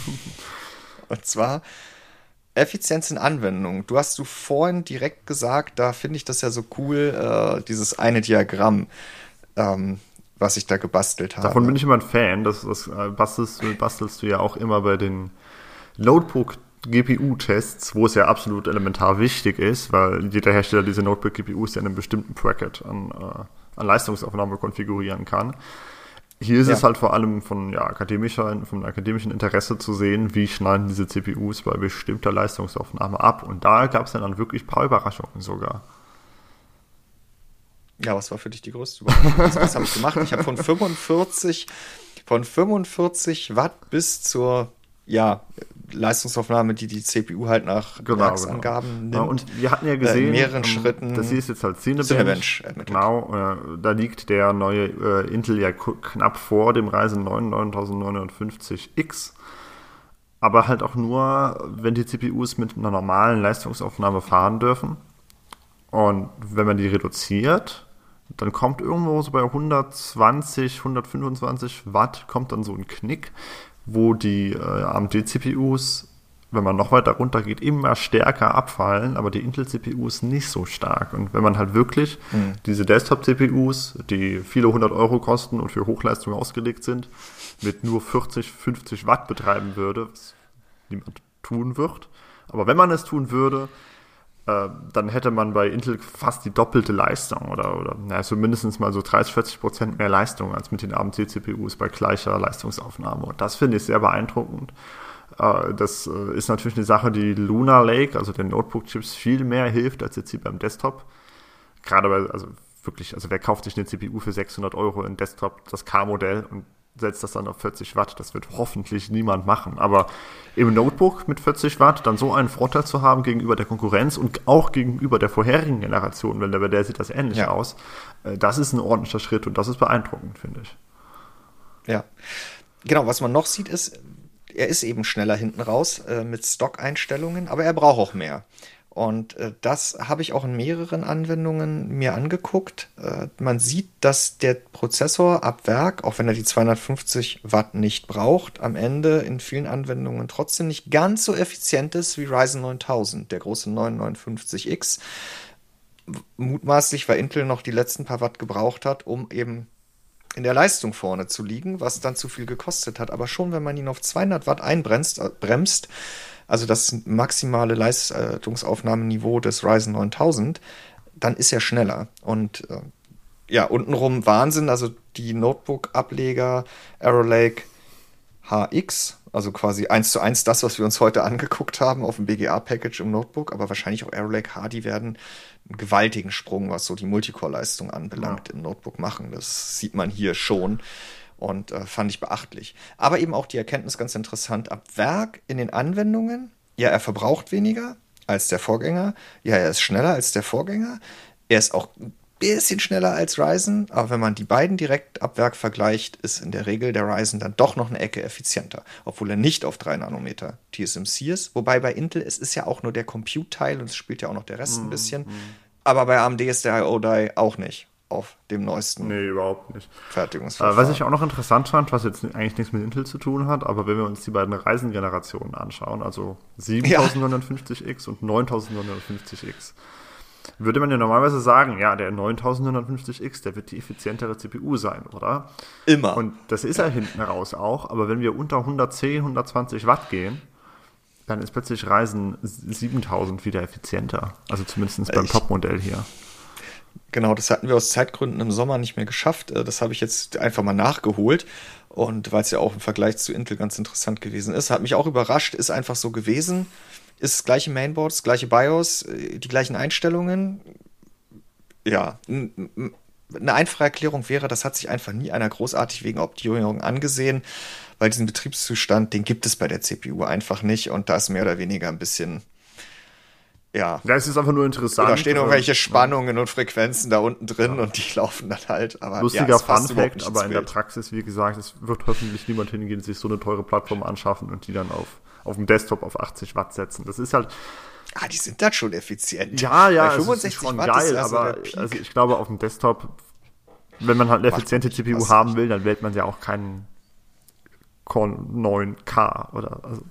Und zwar Effizienz in Anwendung. Du hast du vorhin direkt gesagt, da finde ich das ja so cool, äh, dieses eine Diagramm, ähm, was ich da gebastelt habe. Davon bin ich immer ein Fan. Das, das bastelst, du, bastelst du ja auch immer bei den Notebook-G P U-Tests, wo es ja absolut elementar wichtig ist, weil jeder Hersteller diese Notebook-G P Us ja in einem bestimmten Bracket an, äh, an Leistungsaufnahme konfigurieren kann. Hier ist ja. es halt vor allem von ja, akademischer, vom akademischen Interesse zu sehen, wie schneiden diese C P Us bei bestimmter Leistungsaufnahme ab. Und da gab es dann, dann wirklich ein paar Überraschungen sogar. Ja, was war für dich die größte Überraschung? Also, was habe ich gemacht? Ich habe von fünfundvierzig, von fünfundvierzig Watt bis zur ja, Leistungsaufnahme, die die C P U halt nach genau, Werksangaben genau. nimmt. Ja, und wir hatten ja gesehen, äh, in mehreren ähm, Schritten. Das hier ist jetzt halt Cinebench. Cinebench ermittelt. Genau, äh, da liegt der neue äh, Intel ja knapp vor dem Ryzen neun neuntausendneunhundertfünfzig X. Aber halt auch nur, wenn die C P Us mit einer normalen Leistungsaufnahme fahren dürfen. Und wenn man die reduziert, dann kommt irgendwo so bei hundertzwanzig, hundertfünfundzwanzig Watt kommt dann so ein Knick, wo die äh, A M D-C P Us wenn man noch weiter runter geht, immer stärker abfallen, aber die Intel-C P U ist nicht so stark. Und wenn man halt wirklich mhm. diese Desktop-C P Us, die viele hundert Euro kosten und für Hochleistung ausgelegt sind, mit nur vierzig, fünfzig Watt betreiben würde, was niemand tun wird. Aber wenn man es tun würde, äh, dann hätte man bei Intel fast die doppelte Leistung oder, oder na, also mindestens mal so dreißig, vierzig Prozent mehr Leistung als mit den A M D-C P Us bei gleicher Leistungsaufnahme. Und das finde ich sehr beeindruckend. Äh, das äh, ist natürlich eine Sache, die Lunar Lake, also den Notebook-Chips, viel mehr hilft als jetzt hier beim Desktop. Gerade weil, also wirklich, also wer kauft sich eine C P U für sechshundert Euro in Desktop, das K-Modell, und setzt das dann auf vierzig Watt. Das wird hoffentlich niemand machen. Aber im Notebook mit vierzig Watt dann so einen Vorteil zu haben gegenüber der Konkurrenz und auch gegenüber der vorherigen Generation, weil bei der sieht das ähnlich ja. aus, das ist ein ordentlicher Schritt und das ist beeindruckend, finde ich. Ja, genau. Was man noch sieht ist, er ist eben schneller hinten raus äh, mit Stock-Einstellungen, aber er braucht auch mehr. Und äh, das habe ich auch in mehreren Anwendungen mir angeguckt. Äh, man sieht, dass der Prozessor ab Werk, auch wenn er die zweihundertfünfzig Watt nicht braucht, am Ende in vielen Anwendungen trotzdem nicht ganz so effizient ist wie Ryzen neuntausend, der große neun neunundfünfzig X. Mutmaßlich, weil Intel noch die letzten paar Watt gebraucht hat, um eben in der Leistung vorne zu liegen, was dann zu viel gekostet hat. Aber schon, wenn man ihn auf zweihundert Watt einbremst, äh, bremst, also das maximale Leistungsaufnahmeniveau des Ryzen neuntausend, dann ist er schneller. Und äh, ja, untenrum Wahnsinn, also die Notebook-Ableger Arrow Lake H X, also quasi eins zu eins das, was wir uns heute angeguckt haben auf dem B G A-Package im Notebook, aber wahrscheinlich auch Arrow Lake H, die werden einen gewaltigen Sprung, was so die Multicore-Leistung anbelangt, ja. im Notebook machen. Das sieht man hier schon. Und äh, fand ich beachtlich. Aber eben auch die Erkenntnis ganz interessant. Ab Werk in den Anwendungen, ja, er verbraucht weniger als der Vorgänger. Ja, er ist schneller als der Vorgänger. Er ist auch ein bisschen schneller als Ryzen. Aber wenn man die beiden direkt ab Werk vergleicht, ist in der Regel der Ryzen dann doch noch eine Ecke effizienter. Obwohl er nicht auf drei Nanometer T S M C ist. Wobei bei Intel, es ist ja auch nur der Compute-Teil und es spielt ja auch noch der Rest mm, ein bisschen. Mm. Aber bei A M D ist der I O-Die auch nicht auf dem neuesten nee, überhaupt nicht. Fertigungsverfahren. Was ich auch noch interessant fand, was jetzt eigentlich nichts mit Intel zu tun hat, aber wenn wir uns die beiden Ryzen-Generationen anschauen, also siebentausendneunhundertfünfzig X ja. und neuntausendneunhundertfünfzig X, würde man ja normalerweise sagen, ja, der neuntausendneunhundertfünfzig X, der wird die effizientere C P U sein, oder? Immer. Und das ist ja hinten raus auch, aber wenn wir unter hundertzehn, hundertzwanzig Watt gehen, dann ist plötzlich Ryzen siebentausend wieder effizienter. Also zumindest beim Topmodell hier. Genau, das hatten wir aus Zeitgründen im Sommer nicht mehr geschafft. Das habe ich jetzt einfach mal nachgeholt. Und weil es ja auch im Vergleich zu Intel ganz interessant gewesen ist, hat mich auch überrascht, ist einfach so gewesen. Ist das gleiche Mainboard, das gleiche BIOS, die gleichen Einstellungen. Ja, eine einfache Erklärung wäre, das hat sich einfach nie einer großartig wegen Optimierung angesehen, weil diesen Betriebszustand, den gibt es bei der C P U einfach nicht. Und da ist mehr oder weniger ein bisschen... Ja. Ja, es ist einfach nur interessant. Da stehen irgendwelche Spannungen und Frequenzen da unten drin ja. und die laufen dann halt. Aber lustiger ja, Fun-Fact, aber in der Praxis, wie gesagt, es wird hoffentlich niemand hingehen, sich so eine teure Plattform anschaffen und die dann auf, auf dem Desktop auf achtzig Watt setzen. Das ist halt... Ah, die sind dann schon effizient. Ja, ja, Bei fünfundsechzig es ist schon Watt geil, ist also aber also ich glaube, auf dem Desktop, wenn man halt eine effiziente C P U haben will, dann wählt man ja auch keinen Core neun K oder... Also,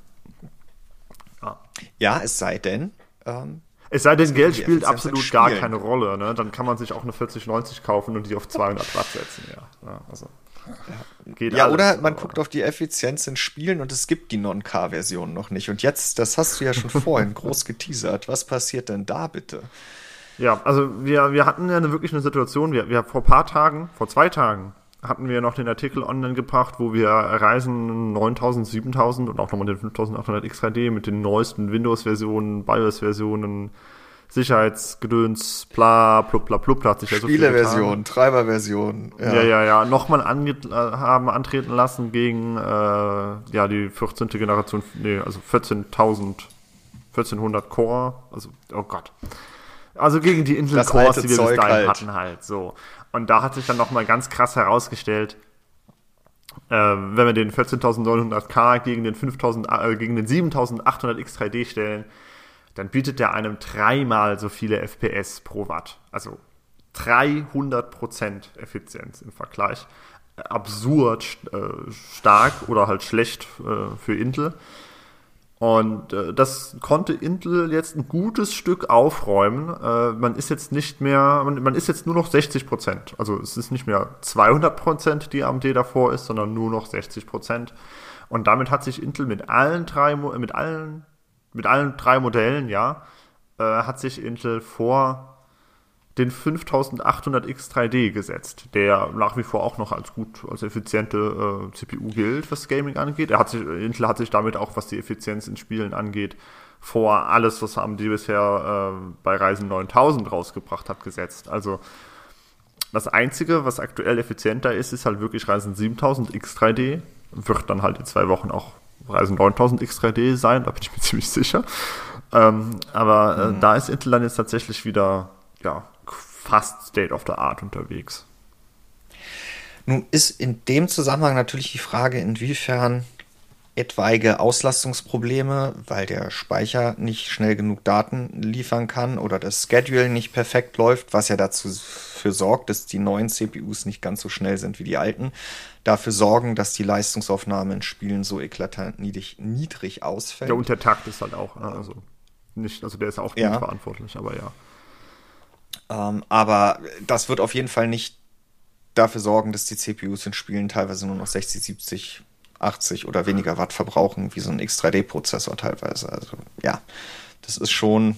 ja. ja, es sei denn... Ähm, Es sei denn, Geld spielt absolut gar keine Rolle, ne? Dann kann man sich auch eine vierzig neunzig kaufen und die auf zweihundert Watt setzen, ja. ja also, geht ja, alles, oder man aber. guckt auf die Effizienz in Spielen und es gibt die Non-K-Version noch nicht. Und jetzt, das hast du ja schon vorhin groß geteasert. Was passiert denn da bitte? Ja, also wir, wir hatten ja eine, wirklich eine Situation, wir, wir vor ein paar Tagen, vor zwei Tagen, hatten wir noch den Artikel online gebracht, wo wir Ryzen neuntausend, siebentausend und auch nochmal den fünftausendachthundert X drei D mit den neuesten Windows-Versionen, BIOS-Versionen, Sicherheitsgedöns, bla, blub, bla, blub, da hat sich ja so viel Spieleversion, Treiberversion. Ja, ja, ja, ja. nochmal ange- haben antreten lassen gegen äh, ja die vierzehnte Generation, nee, also vierzehntausend, vierzehnhundert Core, also, oh Gott. Also gegen die Intel Cores, die wir Zeug bis dahin halt. hatten halt, so. Und da hat sich dann nochmal ganz krass herausgestellt, äh, wenn wir den vierzehntausendneunhundert K gegen den fünftausend, äh, gegen den siebentausendachthundert X drei D stellen, dann bietet der einem dreimal so viele F P S pro Watt. Also dreihundert Prozent Effizienz im Vergleich. Absurd äh, stark oder halt schlecht äh, für Intel. Und äh, das konnte Intel jetzt ein gutes Stück aufräumen. Äh, man ist jetzt nicht mehr, man, man ist jetzt nur noch sechzig Prozent. Also es ist nicht mehr zweihundert Prozent, die A M D davor ist, sondern nur noch sechzig Prozent. Und damit hat sich Intel mit allen drei, mit allen, mit allen drei Modellen, ja, äh, hat sich Intel vor den fünftausendachthundert X drei D gesetzt, der nach wie vor auch noch als gut, als effiziente äh, C P U gilt, was Gaming angeht. Er hat sich, Intel hat sich damit auch, was die Effizienz in Spielen angeht, vor alles, was A M D bisher äh, bei Ryzen neuntausend rausgebracht hat, gesetzt. Also das Einzige, was aktuell effizienter ist, ist halt wirklich Ryzen siebentausend X drei D. Wird dann halt in zwei Wochen auch Ryzen neuntausend X drei D sein, da bin ich mir ziemlich sicher. Ähm, aber äh, mhm. da ist Intel dann jetzt tatsächlich wieder, ja, fast State of the Art unterwegs. Nun ist in dem Zusammenhang natürlich die Frage, inwiefern etwaige Auslastungsprobleme, weil der Speicher nicht schnell genug Daten liefern kann oder das Schedule nicht perfekt läuft, was ja dazu für sorgt, dass die neuen C P Us nicht ganz so schnell sind wie die alten, dafür sorgen, dass die Leistungsaufnahme in Spielen so eklatant niedrig, niedrig ausfällt. Ja, und der Takt ist halt auch, also nicht, also der ist auch ja. verantwortlich, aber ja. Ähm, aber das wird auf jeden Fall nicht dafür sorgen, dass die C P Us in Spielen teilweise nur noch sechzig, siebzig, achtzig oder weniger Watt verbrauchen, wie so ein X drei D-Prozessor teilweise. Also ja, das ist schon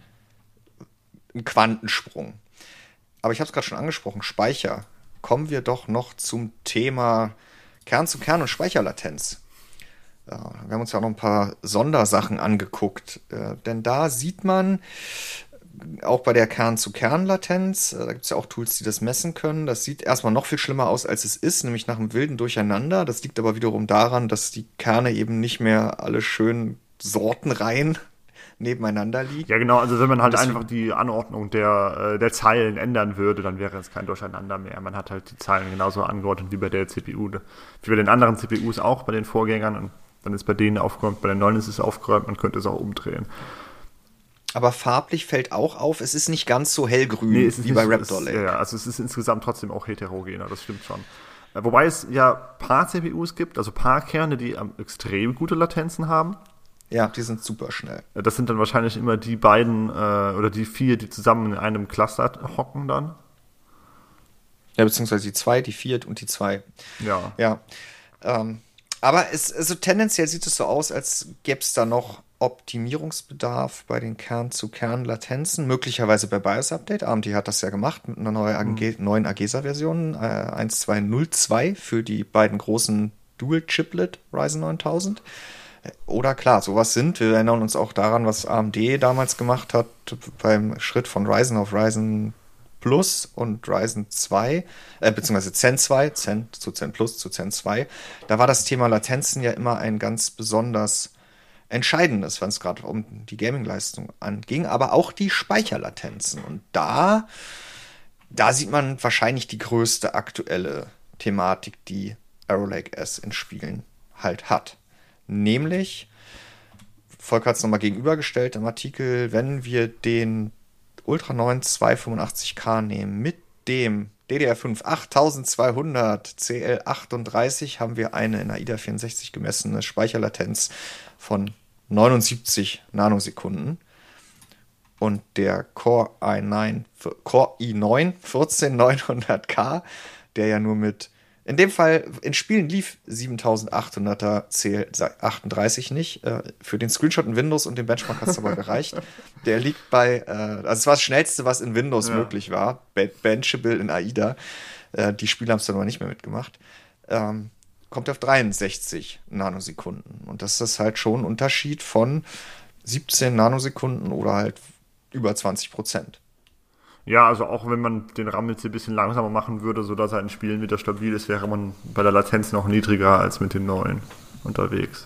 ein Quantensprung. Aber ich habe es gerade schon angesprochen, Speicher. Kommen wir doch noch zum Thema Kern-zu-Kern und Speicherlatenz. Ja, wir haben uns ja auch noch ein paar Sondersachen angeguckt, äh, denn da sieht man, auch bei der Kern-zu-Kern-Latenz, da gibt es ja auch Tools, die das messen können. Das sieht erstmal noch viel schlimmer aus, als es ist, nämlich nach einem wilden Durcheinander. Das liegt aber wiederum daran, dass die Kerne eben nicht mehr alle schön sortenrein nebeneinander liegen. Ja, genau, also wenn man halt einfach die Anordnung der, der Zeilen ändern würde, dann wäre es kein Durcheinander mehr. Man hat halt die Zeilen genauso angeordnet wie bei der C P U, wie bei den anderen C P Us auch, bei den Vorgängern. Und dann ist bei denen aufgeräumt, bei den neuen ist es aufgeräumt, man könnte es auch umdrehen. Aber farblich fällt auch auf, es ist nicht ganz so hellgrün nee, wie bei Raptor Lake. Ja, also es ist insgesamt trotzdem auch heterogener, das stimmt schon. Wobei es ja paar C P Us gibt, also paar Kerne, die extrem gute Latenzen haben. Ja, die sind super schnell. Das sind dann wahrscheinlich immer die beiden äh, oder die vier, die zusammen in einem Cluster hocken dann. Ja, beziehungsweise die zwei, die vier und die zwei. Ja. Ja. Ähm, aber es, also tendenziell sieht es so aus, als gäbe es da noch Optimierungsbedarf bei den Kern-zu-Kern-Latenzen, möglicherweise bei BIOS-Update. A M D hat das ja gemacht mit einer neuen, mhm. neuen AGESA-Version, äh, eins Punkt zwei null zwei für die beiden großen Dual-Chiplet Ryzen neuntausend. Oder klar, sowas sind, wir erinnern uns auch daran, was A M D damals gemacht hat beim Schritt von Ryzen auf Ryzen Plus und Ryzen zwei, äh, beziehungsweise Zen zwei, Zen zu Zen Plus zu Zen zwei. Da war das Thema Latenzen ja immer ein ganz besonders entscheidendes, wenn es gerade um die Gaming-Leistung anging, aber auch die Speicherlatenzen. Und da, da sieht man wahrscheinlich die größte aktuelle Thematik, die Arrow Lake S in Spielen halt hat. Nämlich, Volker hat es nochmal gegenübergestellt im Artikel, wenn wir den Ultra neun zweihundertfünfundachtzig K nehmen mit dem D D R fünf achttausendzweihundert C L achtunddreißig, haben wir eine in AIDA vierundsechzig gemessene Speicherlatenz von neunundsiebzig Nanosekunden. Und der Core i neun, Core i neun vierzehntausendneunhundert K, der ja nur mit, in dem Fall, in Spielen lief siebentausendachthunderter C L achtunddreißig nicht. Äh, für den Screenshot in Windows und den Benchmark hat es aber gereicht. Der liegt bei, äh, also es war das Schnellste, was in Windows ja. möglich war. Benchable in AIDA. Äh, die Spiele haben es dann aber nicht mehr mitgemacht. Ähm, kommt auf dreiundsechzig Nanosekunden. Und das ist halt schon ein Unterschied von siebzehn Nanosekunden oder halt über zwanzig Prozent. Ja, also auch wenn man den RAM jetzt ein bisschen langsamer machen würde, sodass er in Spielen wieder stabil ist, wäre man bei der Latenz noch niedriger als mit den neuen unterwegs.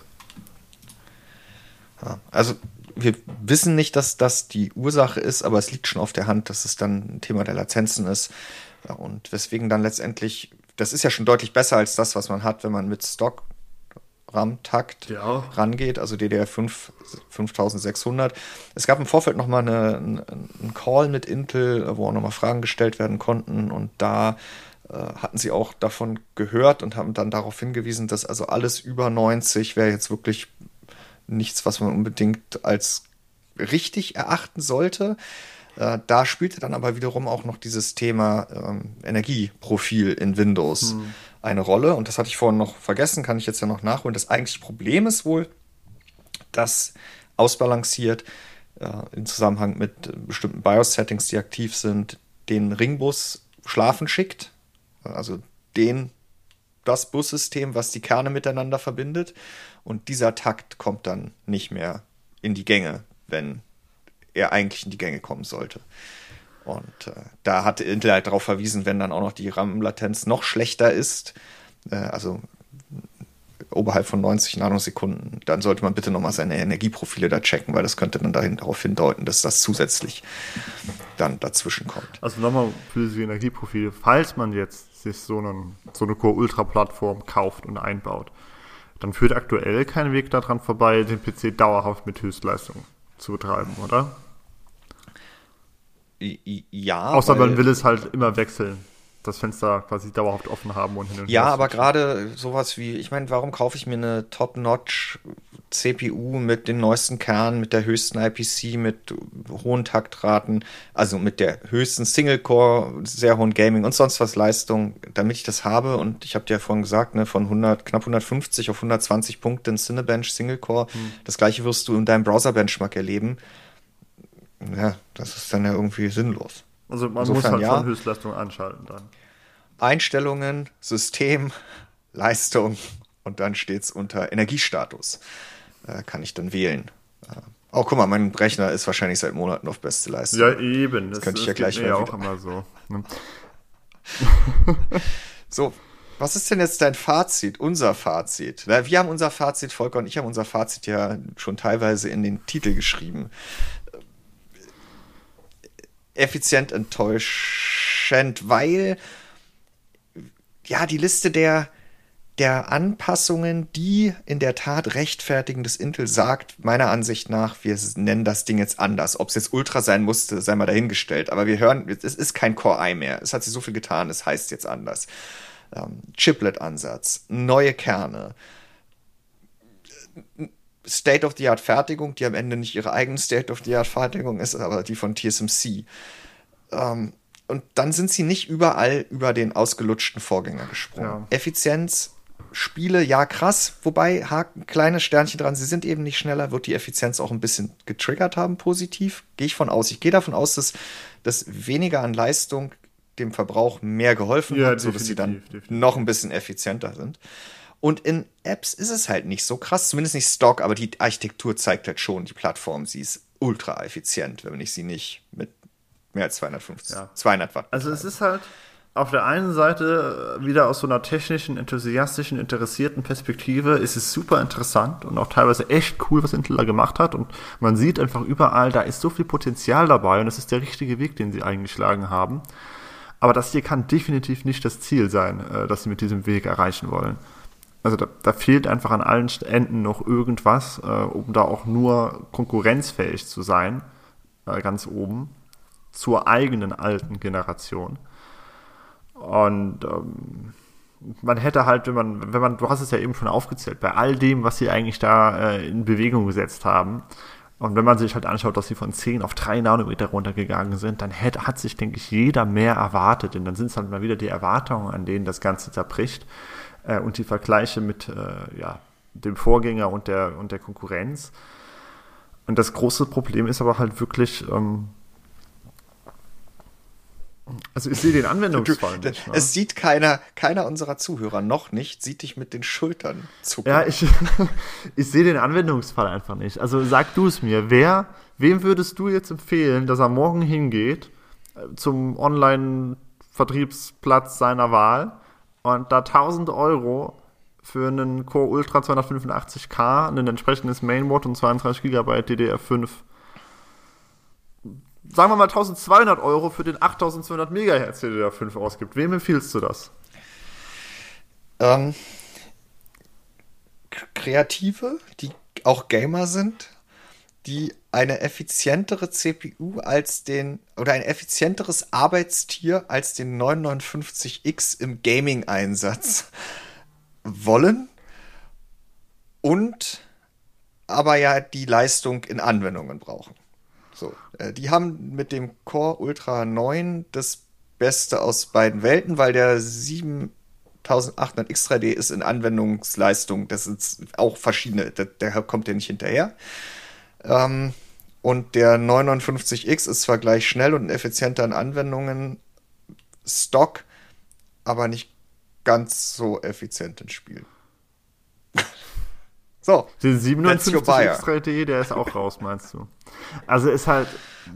Ja, also wir wissen nicht, dass das die Ursache ist, aber es liegt schon auf der Hand, dass es dann ein Thema der Latenzen ist. Ja, und weswegen dann letztendlich, das ist ja schon deutlich besser als das, was man hat, wenn man mit Stock RAM-Takt ja. rangeht, also D D R fünf fünftausendsechshundert. Es gab im Vorfeld nochmal eine, einen Call mit Intel, wo auch nochmal Fragen gestellt werden konnten, und da äh, hatten sie auch davon gehört und haben dann darauf hingewiesen, dass also alles über neunzig wäre jetzt wirklich nichts, was man unbedingt als richtig erachten sollte. Äh, da spielte dann aber wiederum auch noch dieses Thema ähm, Energieprofil in Windows hm. eine Rolle. Und das hatte ich vorhin noch vergessen, kann ich jetzt ja noch nachholen. Das eigentliche Problem ist wohl, dass ausbalanciert äh, im Zusammenhang mit äh, bestimmten BIOS-Settings, die aktiv sind, den Ringbus schlafen schickt. Also den, das Bussystem, was die Kerne miteinander verbindet. Und dieser Takt kommt dann nicht mehr in die Gänge, wenn er eigentlich in die Gänge kommen sollte. Und äh, da hat Intel halt darauf verwiesen, wenn dann auch noch die RAM-Latenz noch schlechter ist, äh, also oberhalb von neunzig Nanosekunden, dann sollte man bitte nochmal seine Energieprofile da checken, weil das könnte dann dahin, darauf hindeuten, dass das zusätzlich dann dazwischen kommt. Also nochmal für die Energieprofile, falls man jetzt sich so, einen, so eine Core Ultra Plattform kauft und einbaut, dann führt aktuell kein Weg daran vorbei, den P C dauerhaft mit Höchstleistung zu betreiben, oder? Ja. Außer man will es halt immer wechseln. Das Fenster quasi dauerhaft offen haben und hin und her. Ja, aber gerade sowas wie, ich meine, warum kaufe ich mir eine Top-Notch-C P U mit den neuesten Kernen, mit der höchsten I P C, mit hohen Taktraten, also mit der höchsten Single-Core, sehr hohen Gaming und sonst was Leistung, damit ich das habe. Und ich habe dir ja vorhin gesagt, ne, von hundert, knapp hundertfünfzig auf hundertzwanzig Punkte in Cinebench Single-Core. Hm. Das gleiche wirst du in deinem Browser-Benchmark erleben. Ja, das ist dann ja irgendwie sinnlos. Also man Insofern, muss halt ja, schon Höchstleistung anschalten dann. Einstellungen, System, Leistung und dann steht es unter Energiestatus. Äh, kann ich dann wählen. Äh, oh, guck mal, mein Rechner ist wahrscheinlich seit Monaten auf beste Leistung. Ja, eben. Das, das könnte ich das ja gleich mal mal auch immer so. Ne? So, was ist denn jetzt dein Fazit, unser Fazit? Na, wir haben unser Fazit, Volker und ich haben unser Fazit ja schon teilweise in den Titel geschrieben. Effizient enttäuschend, weil ja die Liste der, der Anpassungen, die in der Tat rechtfertigen, dass Intel sagt, meiner Ansicht nach, wir nennen das Ding jetzt anders. Ob es jetzt Ultra sein musste, sei mal dahingestellt. Aber wir hören, es ist kein Core i mehr. Es hat sich so viel getan, es heißt jetzt anders. Ähm, Chiplet-Ansatz, neue Kerne, State-of-the-Art-Fertigung, die am Ende nicht ihre eigene State-of-the-Art-Fertigung ist, aber die von T S M C. Ähm, und dann sind sie nicht überall über den ausgelutschten Vorgänger gesprungen. Ja. Effizienz, Spiele, ja krass, wobei, Haken, kleine Sternchen dran, sie sind eben nicht schneller, wird die Effizienz auch ein bisschen getriggert haben, positiv. Gehe ich von aus. Ich gehe davon aus, dass, dass weniger an Leistung dem Verbrauch mehr geholfen ja, hat, sodass sie dann definitiv. noch ein bisschen effizienter sind. Und in Apps ist es halt nicht so krass, zumindest nicht Stock, aber die Architektur zeigt halt schon, die Plattform, sie ist ultra effizient, wenn ich sie nicht mit mehr als zweihundertfünfzig, ja. zweihundert Watt Also es ist halt auf der einen Seite wieder aus so einer technischen, enthusiastischen, interessierten Perspektive ist es super interessant und auch teilweise echt cool, was Intel da gemacht hat. Und man sieht einfach überall, da ist so viel Potenzial dabei und es ist der richtige Weg, den sie eingeschlagen haben. Aber das hier kann definitiv nicht das Ziel sein, das sie mit diesem Weg erreichen wollen. Also da, da fehlt einfach an allen Enden noch irgendwas, äh, um da auch nur konkurrenzfähig zu sein, äh, ganz oben, zur eigenen alten Generation. Und ähm, man hätte halt, wenn man, wenn man, du hast es ja eben schon aufgezählt, bei all dem, was sie eigentlich da äh, in Bewegung gesetzt haben, und wenn man sich halt anschaut, dass sie von zehn auf drei Nanometer runtergegangen sind, dann hätte, hat sich, denke ich, jeder mehr erwartet. Denn dann sind es halt mal wieder die Erwartungen, an denen das Ganze zerbricht. Und die Vergleiche mit äh, ja, dem Vorgänger und der, und der Konkurrenz. Und das große Problem ist aber halt wirklich, ähm, also ich sehe den Anwendungsfall du, nicht. Ne? Es sieht keiner, keiner unserer Zuhörer noch nicht, sieht dich mit den Schultern zucken. Ja, ich, ich sehe den Anwendungsfall einfach nicht. Also sag du es mir, wer, wem würdest du jetzt empfehlen, dass er morgen hingeht zum Online-Vertriebsplatz seiner Wahl und da tausend Euro für einen Core Ultra zweihundertfünfundachtzig K, ein entsprechendes Mainboard und zweiunddreißig Gigabyte D D R fünf, sagen wir mal eintausendzweihundert Euro für den achttausendzweihundert Megahertz D D R fünf ausgibt? Wem empfiehlst du das? Ähm, Kreative, die auch Gamer sind, die eine effizientere C P U als den, oder ein effizienteres Arbeitstier als den neunhundertneunundfünfzig X im Gaming-Einsatz wollen und aber ja die Leistung in Anwendungen brauchen. So, äh, die haben mit dem Core Ultra neun das Beste aus beiden Welten, weil der siebentausendachthundert X drei D ist in Anwendungsleistung, das sind auch verschiedene, der, der kommt ja nicht hinterher. Ähm, und der neunhundertneunundfünfzig X ist zwar gleich schnell und effizienter in Anwendungen, Stock, aber nicht ganz so effizient in Spielen. So. Den siebenundfünfzig X drei D, der ist auch raus, meinst du? Also ist halt.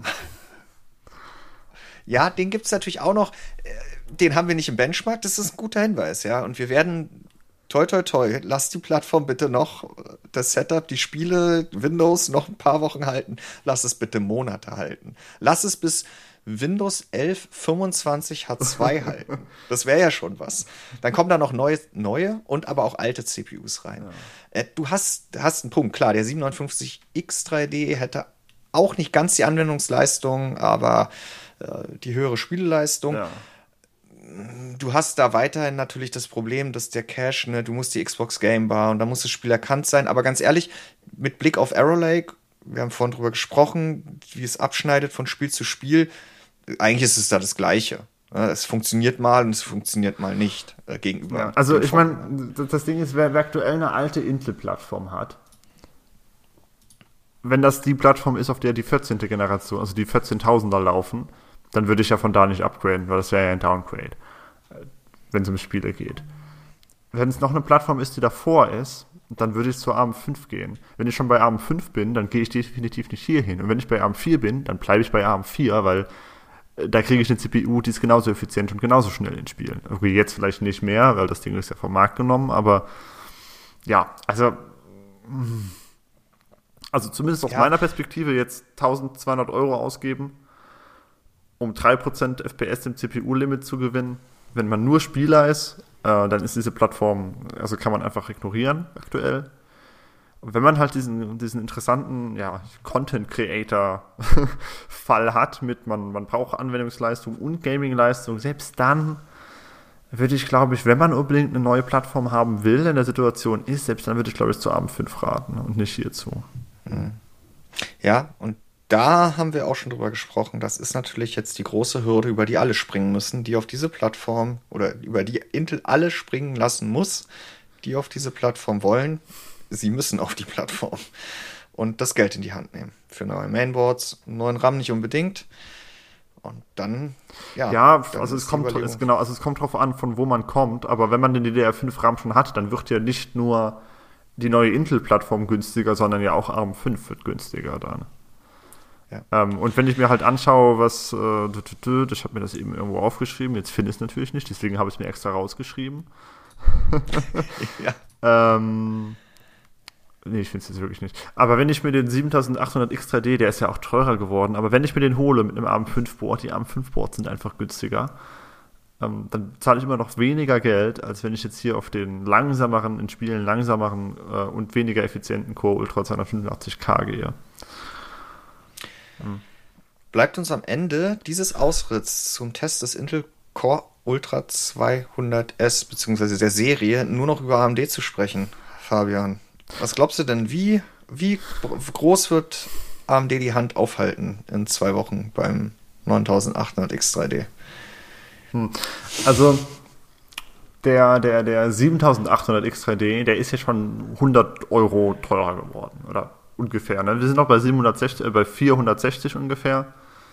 Ja, den gibt es natürlich auch noch. Den haben wir nicht im Benchmark, das ist ein guter Hinweis, ja. Und wir werden, toi, toi, toi, lass die Plattform bitte noch, das Setup, die Spiele, Windows noch ein paar Wochen halten. Lass es bitte Monate halten. Lass es bis Windows elf fünfundzwanzig H zwei halten. Das wäre ja schon was. Dann kommen da noch neue, neue und aber auch alte C P Us rein. Ja. Äh, du hast, hast einen Punkt, klar, der siebenhundertfünfzig X drei D hätte auch nicht ganz die Anwendungsleistung, aber äh, die höhere Spieleleistung. Ja. Du hast da weiterhin natürlich das Problem, dass der Cache, ne, du musst die Xbox Game Bar und da muss das Spiel erkannt sein, aber ganz ehrlich, mit Blick auf Arrow Lake, wir haben vorhin drüber gesprochen, wie es abschneidet von Spiel zu Spiel. Eigentlich ist es da das Gleiche. Es funktioniert mal und es funktioniert mal nicht äh, gegenüber. Ja, also ich meine, das Ding ist, wer aktuell eine alte Intel-Plattform hat, wenn das die Plattform ist, auf der die vierzehnte Generation, also die vierzehntausender laufen, dann würde ich ja von da nicht upgraden, weil das wäre ja ein Downgrade, wenn es um Spiele geht. Wenn es noch eine Plattform ist, die davor ist, dann würde ich zu ARM fünf gehen. Wenn ich schon bei ARM fünf bin, dann gehe ich definitiv nicht hier hin. Und wenn ich bei ARM vier bin, dann bleibe ich bei ARM vier, weil äh, da kriege ich eine C P U, die ist genauso effizient und genauso schnell in Spielen. Okay, jetzt vielleicht nicht mehr, weil das Ding ist ja vom Markt genommen, aber ja, also also zumindest aus ja. meiner Perspektive jetzt eintausendzweihundert Euro ausgeben, um drei Prozent F P S im C P U-Limit zu gewinnen. Wenn man nur Spieler ist, äh, dann ist diese Plattform, also kann man einfach ignorieren aktuell. Und wenn man halt diesen, diesen interessanten ja, Content-Creator-Fall hat, mit man, man braucht Anwendungsleistung und Gaming-Leistung, selbst dann würde ich, glaube ich, wenn man unbedingt eine neue Plattform haben will, in der Situation ist, selbst dann würde ich, glaube ich, zu ARM fünf raten und nicht hierzu. Ja, und da haben wir auch schon drüber gesprochen. Das ist natürlich jetzt die große Hürde, über die alle springen müssen, die auf diese Plattform oder über die Intel alle springen lassen muss, die auf diese Plattform wollen. Sie müssen auf die Plattform und das Geld in die Hand nehmen. Für neue Mainboards, neuen RAM nicht unbedingt. Und dann, ja. Ja, dann also es kommt, es, genau, also es kommt drauf an, von wo man kommt. Aber wenn man den D D R fünf RAM schon hat, dann wird ja nicht nur die neue Intel-Plattform günstiger, sondern ja auch ARM fünf wird günstiger dann. Ja. Ähm, und wenn ich mir halt anschaue, was, äh, ich habe mir das eben irgendwo aufgeschrieben, jetzt finde ich es natürlich nicht, deswegen habe ich es mir extra rausgeschrieben. ja. ähm, nee, ich finde es jetzt wirklich nicht. Aber wenn ich mir den siebentausendachthundert X drei D, der ist ja auch teurer geworden, aber wenn ich mir den hole mit einem ARM fünf Board, die ARM fünf Boards sind einfach günstiger, ähm, dann zahle ich immer noch weniger Geld, als wenn ich jetzt hier auf den langsameren, in Spielen langsameren äh, und weniger effizienten Core Ultra zweihundertfünfundachtzig K gehe. Bleibt uns am Ende dieses Ausritts zum Test des Intel Core Ultra zweihundert S bzw. der Serie nur noch über A M D zu sprechen, Fabian. Was glaubst du denn, wie, wie groß wird A M D die Hand aufhalten in zwei Wochen beim neuntausendachthundert X drei D? Hm. Also der, der, der siebentausendachthundert X drei D, der ist ja schon hundert Euro teurer geworden, oder? Ungefähr, ne? Wir sind noch bei siebenhundertsechzig, äh, bei vierhundertsechzig ungefähr.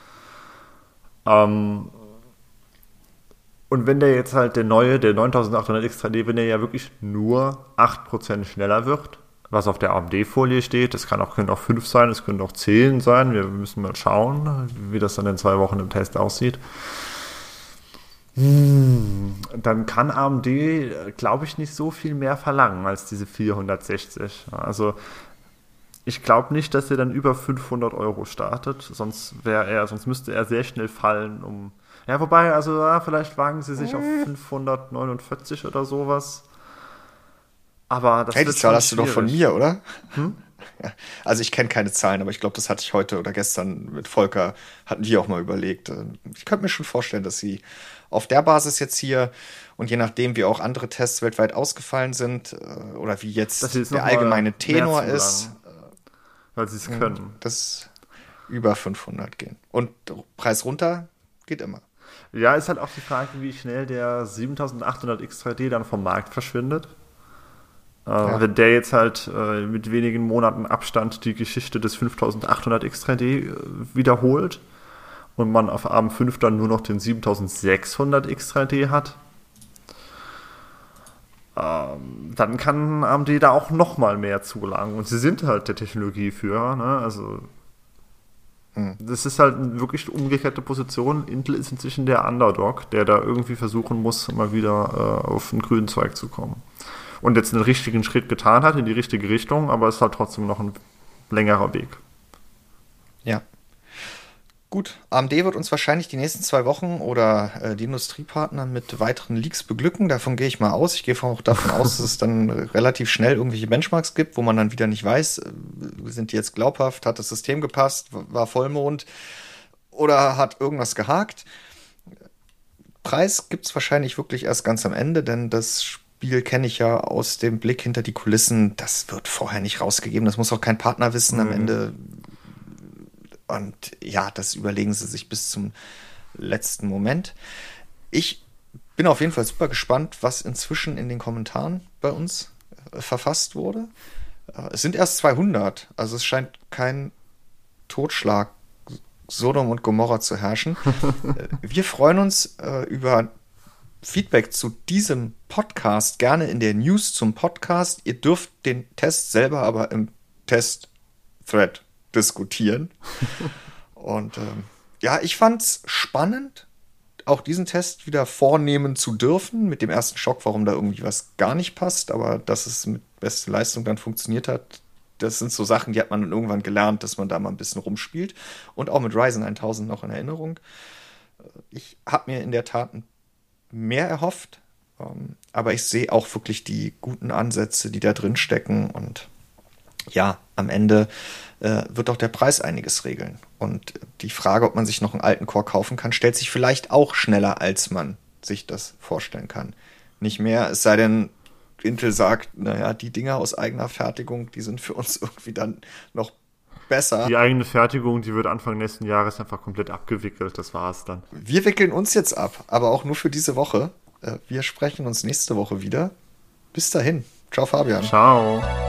Ähm, und wenn der jetzt halt der neue, der neuntausendachthundert X drei D, wenn der ja wirklich nur acht Prozent schneller wird, was auf der A M D-Folie steht, das kann auch, können auch fünf sein, es können auch zehn sein, wir müssen mal schauen, wie das dann in zwei Wochen im Test aussieht. Hm, dann kann A M D, glaube ich, nicht so viel mehr verlangen als diese vierhundertsechzig. Also ich glaube nicht, dass er dann über fünfhundert Euro startet, sonst wäre er, sonst müsste er sehr schnell fallen, um. Ja, wobei, also ja, vielleicht wagen sie sich auf fünfhundertneunundvierzig oder sowas. Aber das hey, die Zahl hast schwierig. Du doch von mir, oder? Hm? Ja. Also ich kenne keine Zahlen, aber ich glaube, das hatte ich heute oder gestern mit Volker, hatten die auch mal überlegt. Ich könnte mir schon vorstellen, dass sie auf der Basis jetzt hier und je nachdem, wie auch andere Tests weltweit ausgefallen sind oder wie jetzt der allgemeine Tenor ist, Weil sie es können. Das über fünfhundert gehen. Und Preis runter geht immer. Ja, ist halt auch die Frage, wie schnell der siebentausendachthundert X drei D dann vom Markt verschwindet. Äh, ja. Wenn der jetzt halt äh, mit wenigen Monaten Abstand die Geschichte des fünftausendachthundert X drei D äh, wiederholt und man auf A R M fünf dann nur noch den siebentausendsechshundert X drei D hat, ähm, dann kann A R M D da auch noch mal mehr zulangen. Und sie sind halt der Technologieführer, ne? Also das ist halt eine wirklich umgekehrte Position. Intel ist inzwischen der Underdog, der da irgendwie versuchen muss, mal wieder äh, auf den grünen Zweig zu kommen. Und jetzt einen richtigen Schritt getan hat in die richtige Richtung, aber es ist halt trotzdem noch ein längerer Weg. Ja. Gut, A M D wird uns wahrscheinlich die nächsten zwei Wochen oder äh, die Industriepartner mit weiteren Leaks beglücken. Davon gehe ich mal aus. Ich gehe auch davon aus, dass es dann relativ schnell irgendwelche Benchmarks gibt, wo man dann wieder nicht weiß, äh, sind die jetzt glaubhaft, hat das System gepasst, war Vollmond oder hat irgendwas gehakt. Preis gibt es wahrscheinlich wirklich erst ganz am Ende, denn das Spiel kenne ich ja aus dem Blick hinter die Kulissen. Das wird vorher nicht rausgegeben. Das muss auch kein Partner wissen. Am mhm. Ende. Und ja, das überlegen sie sich bis zum letzten Moment. Ich bin auf jeden Fall super gespannt, was inzwischen in den Kommentaren bei uns äh, verfasst wurde. Äh, es sind erst zweihundert, also es scheint kein Totschlag Sodom und Gomorra zu herrschen. äh, wir freuen uns äh, über Feedback zu diesem Podcast, gerne in der News zum Podcast. Ihr dürft den Test selber aber im Test-Thread diskutieren. Und ähm, ja, ich fand's spannend, auch diesen Test wieder vornehmen zu dürfen. Mit dem ersten Schock, warum da irgendwie was gar nicht passt, aber dass es mit bester Leistung dann funktioniert hat, das sind so Sachen, die hat man dann irgendwann gelernt, dass man da mal ein bisschen rumspielt. Und auch mit Ryzen tausend noch in Erinnerung. Ich habe mir in der Tat mehr erhofft, ähm, aber ich sehe auch wirklich die guten Ansätze, die da drin stecken. Und ja, am Ende äh, wird auch der Preis einiges regeln. Und die Frage, ob man sich noch einen alten Core kaufen kann, stellt sich vielleicht auch schneller, als man sich das vorstellen kann. Nicht mehr, es sei denn, Intel sagt, naja, die Dinger aus eigener Fertigung, die sind für uns irgendwie dann noch besser. Die eigene Fertigung, die wird Anfang nächsten Jahres einfach komplett abgewickelt, das war's dann. Wir wickeln uns jetzt ab, aber auch nur für diese Woche. Wir sprechen uns nächste Woche wieder. Bis dahin. Ciao, Fabian. Ciao.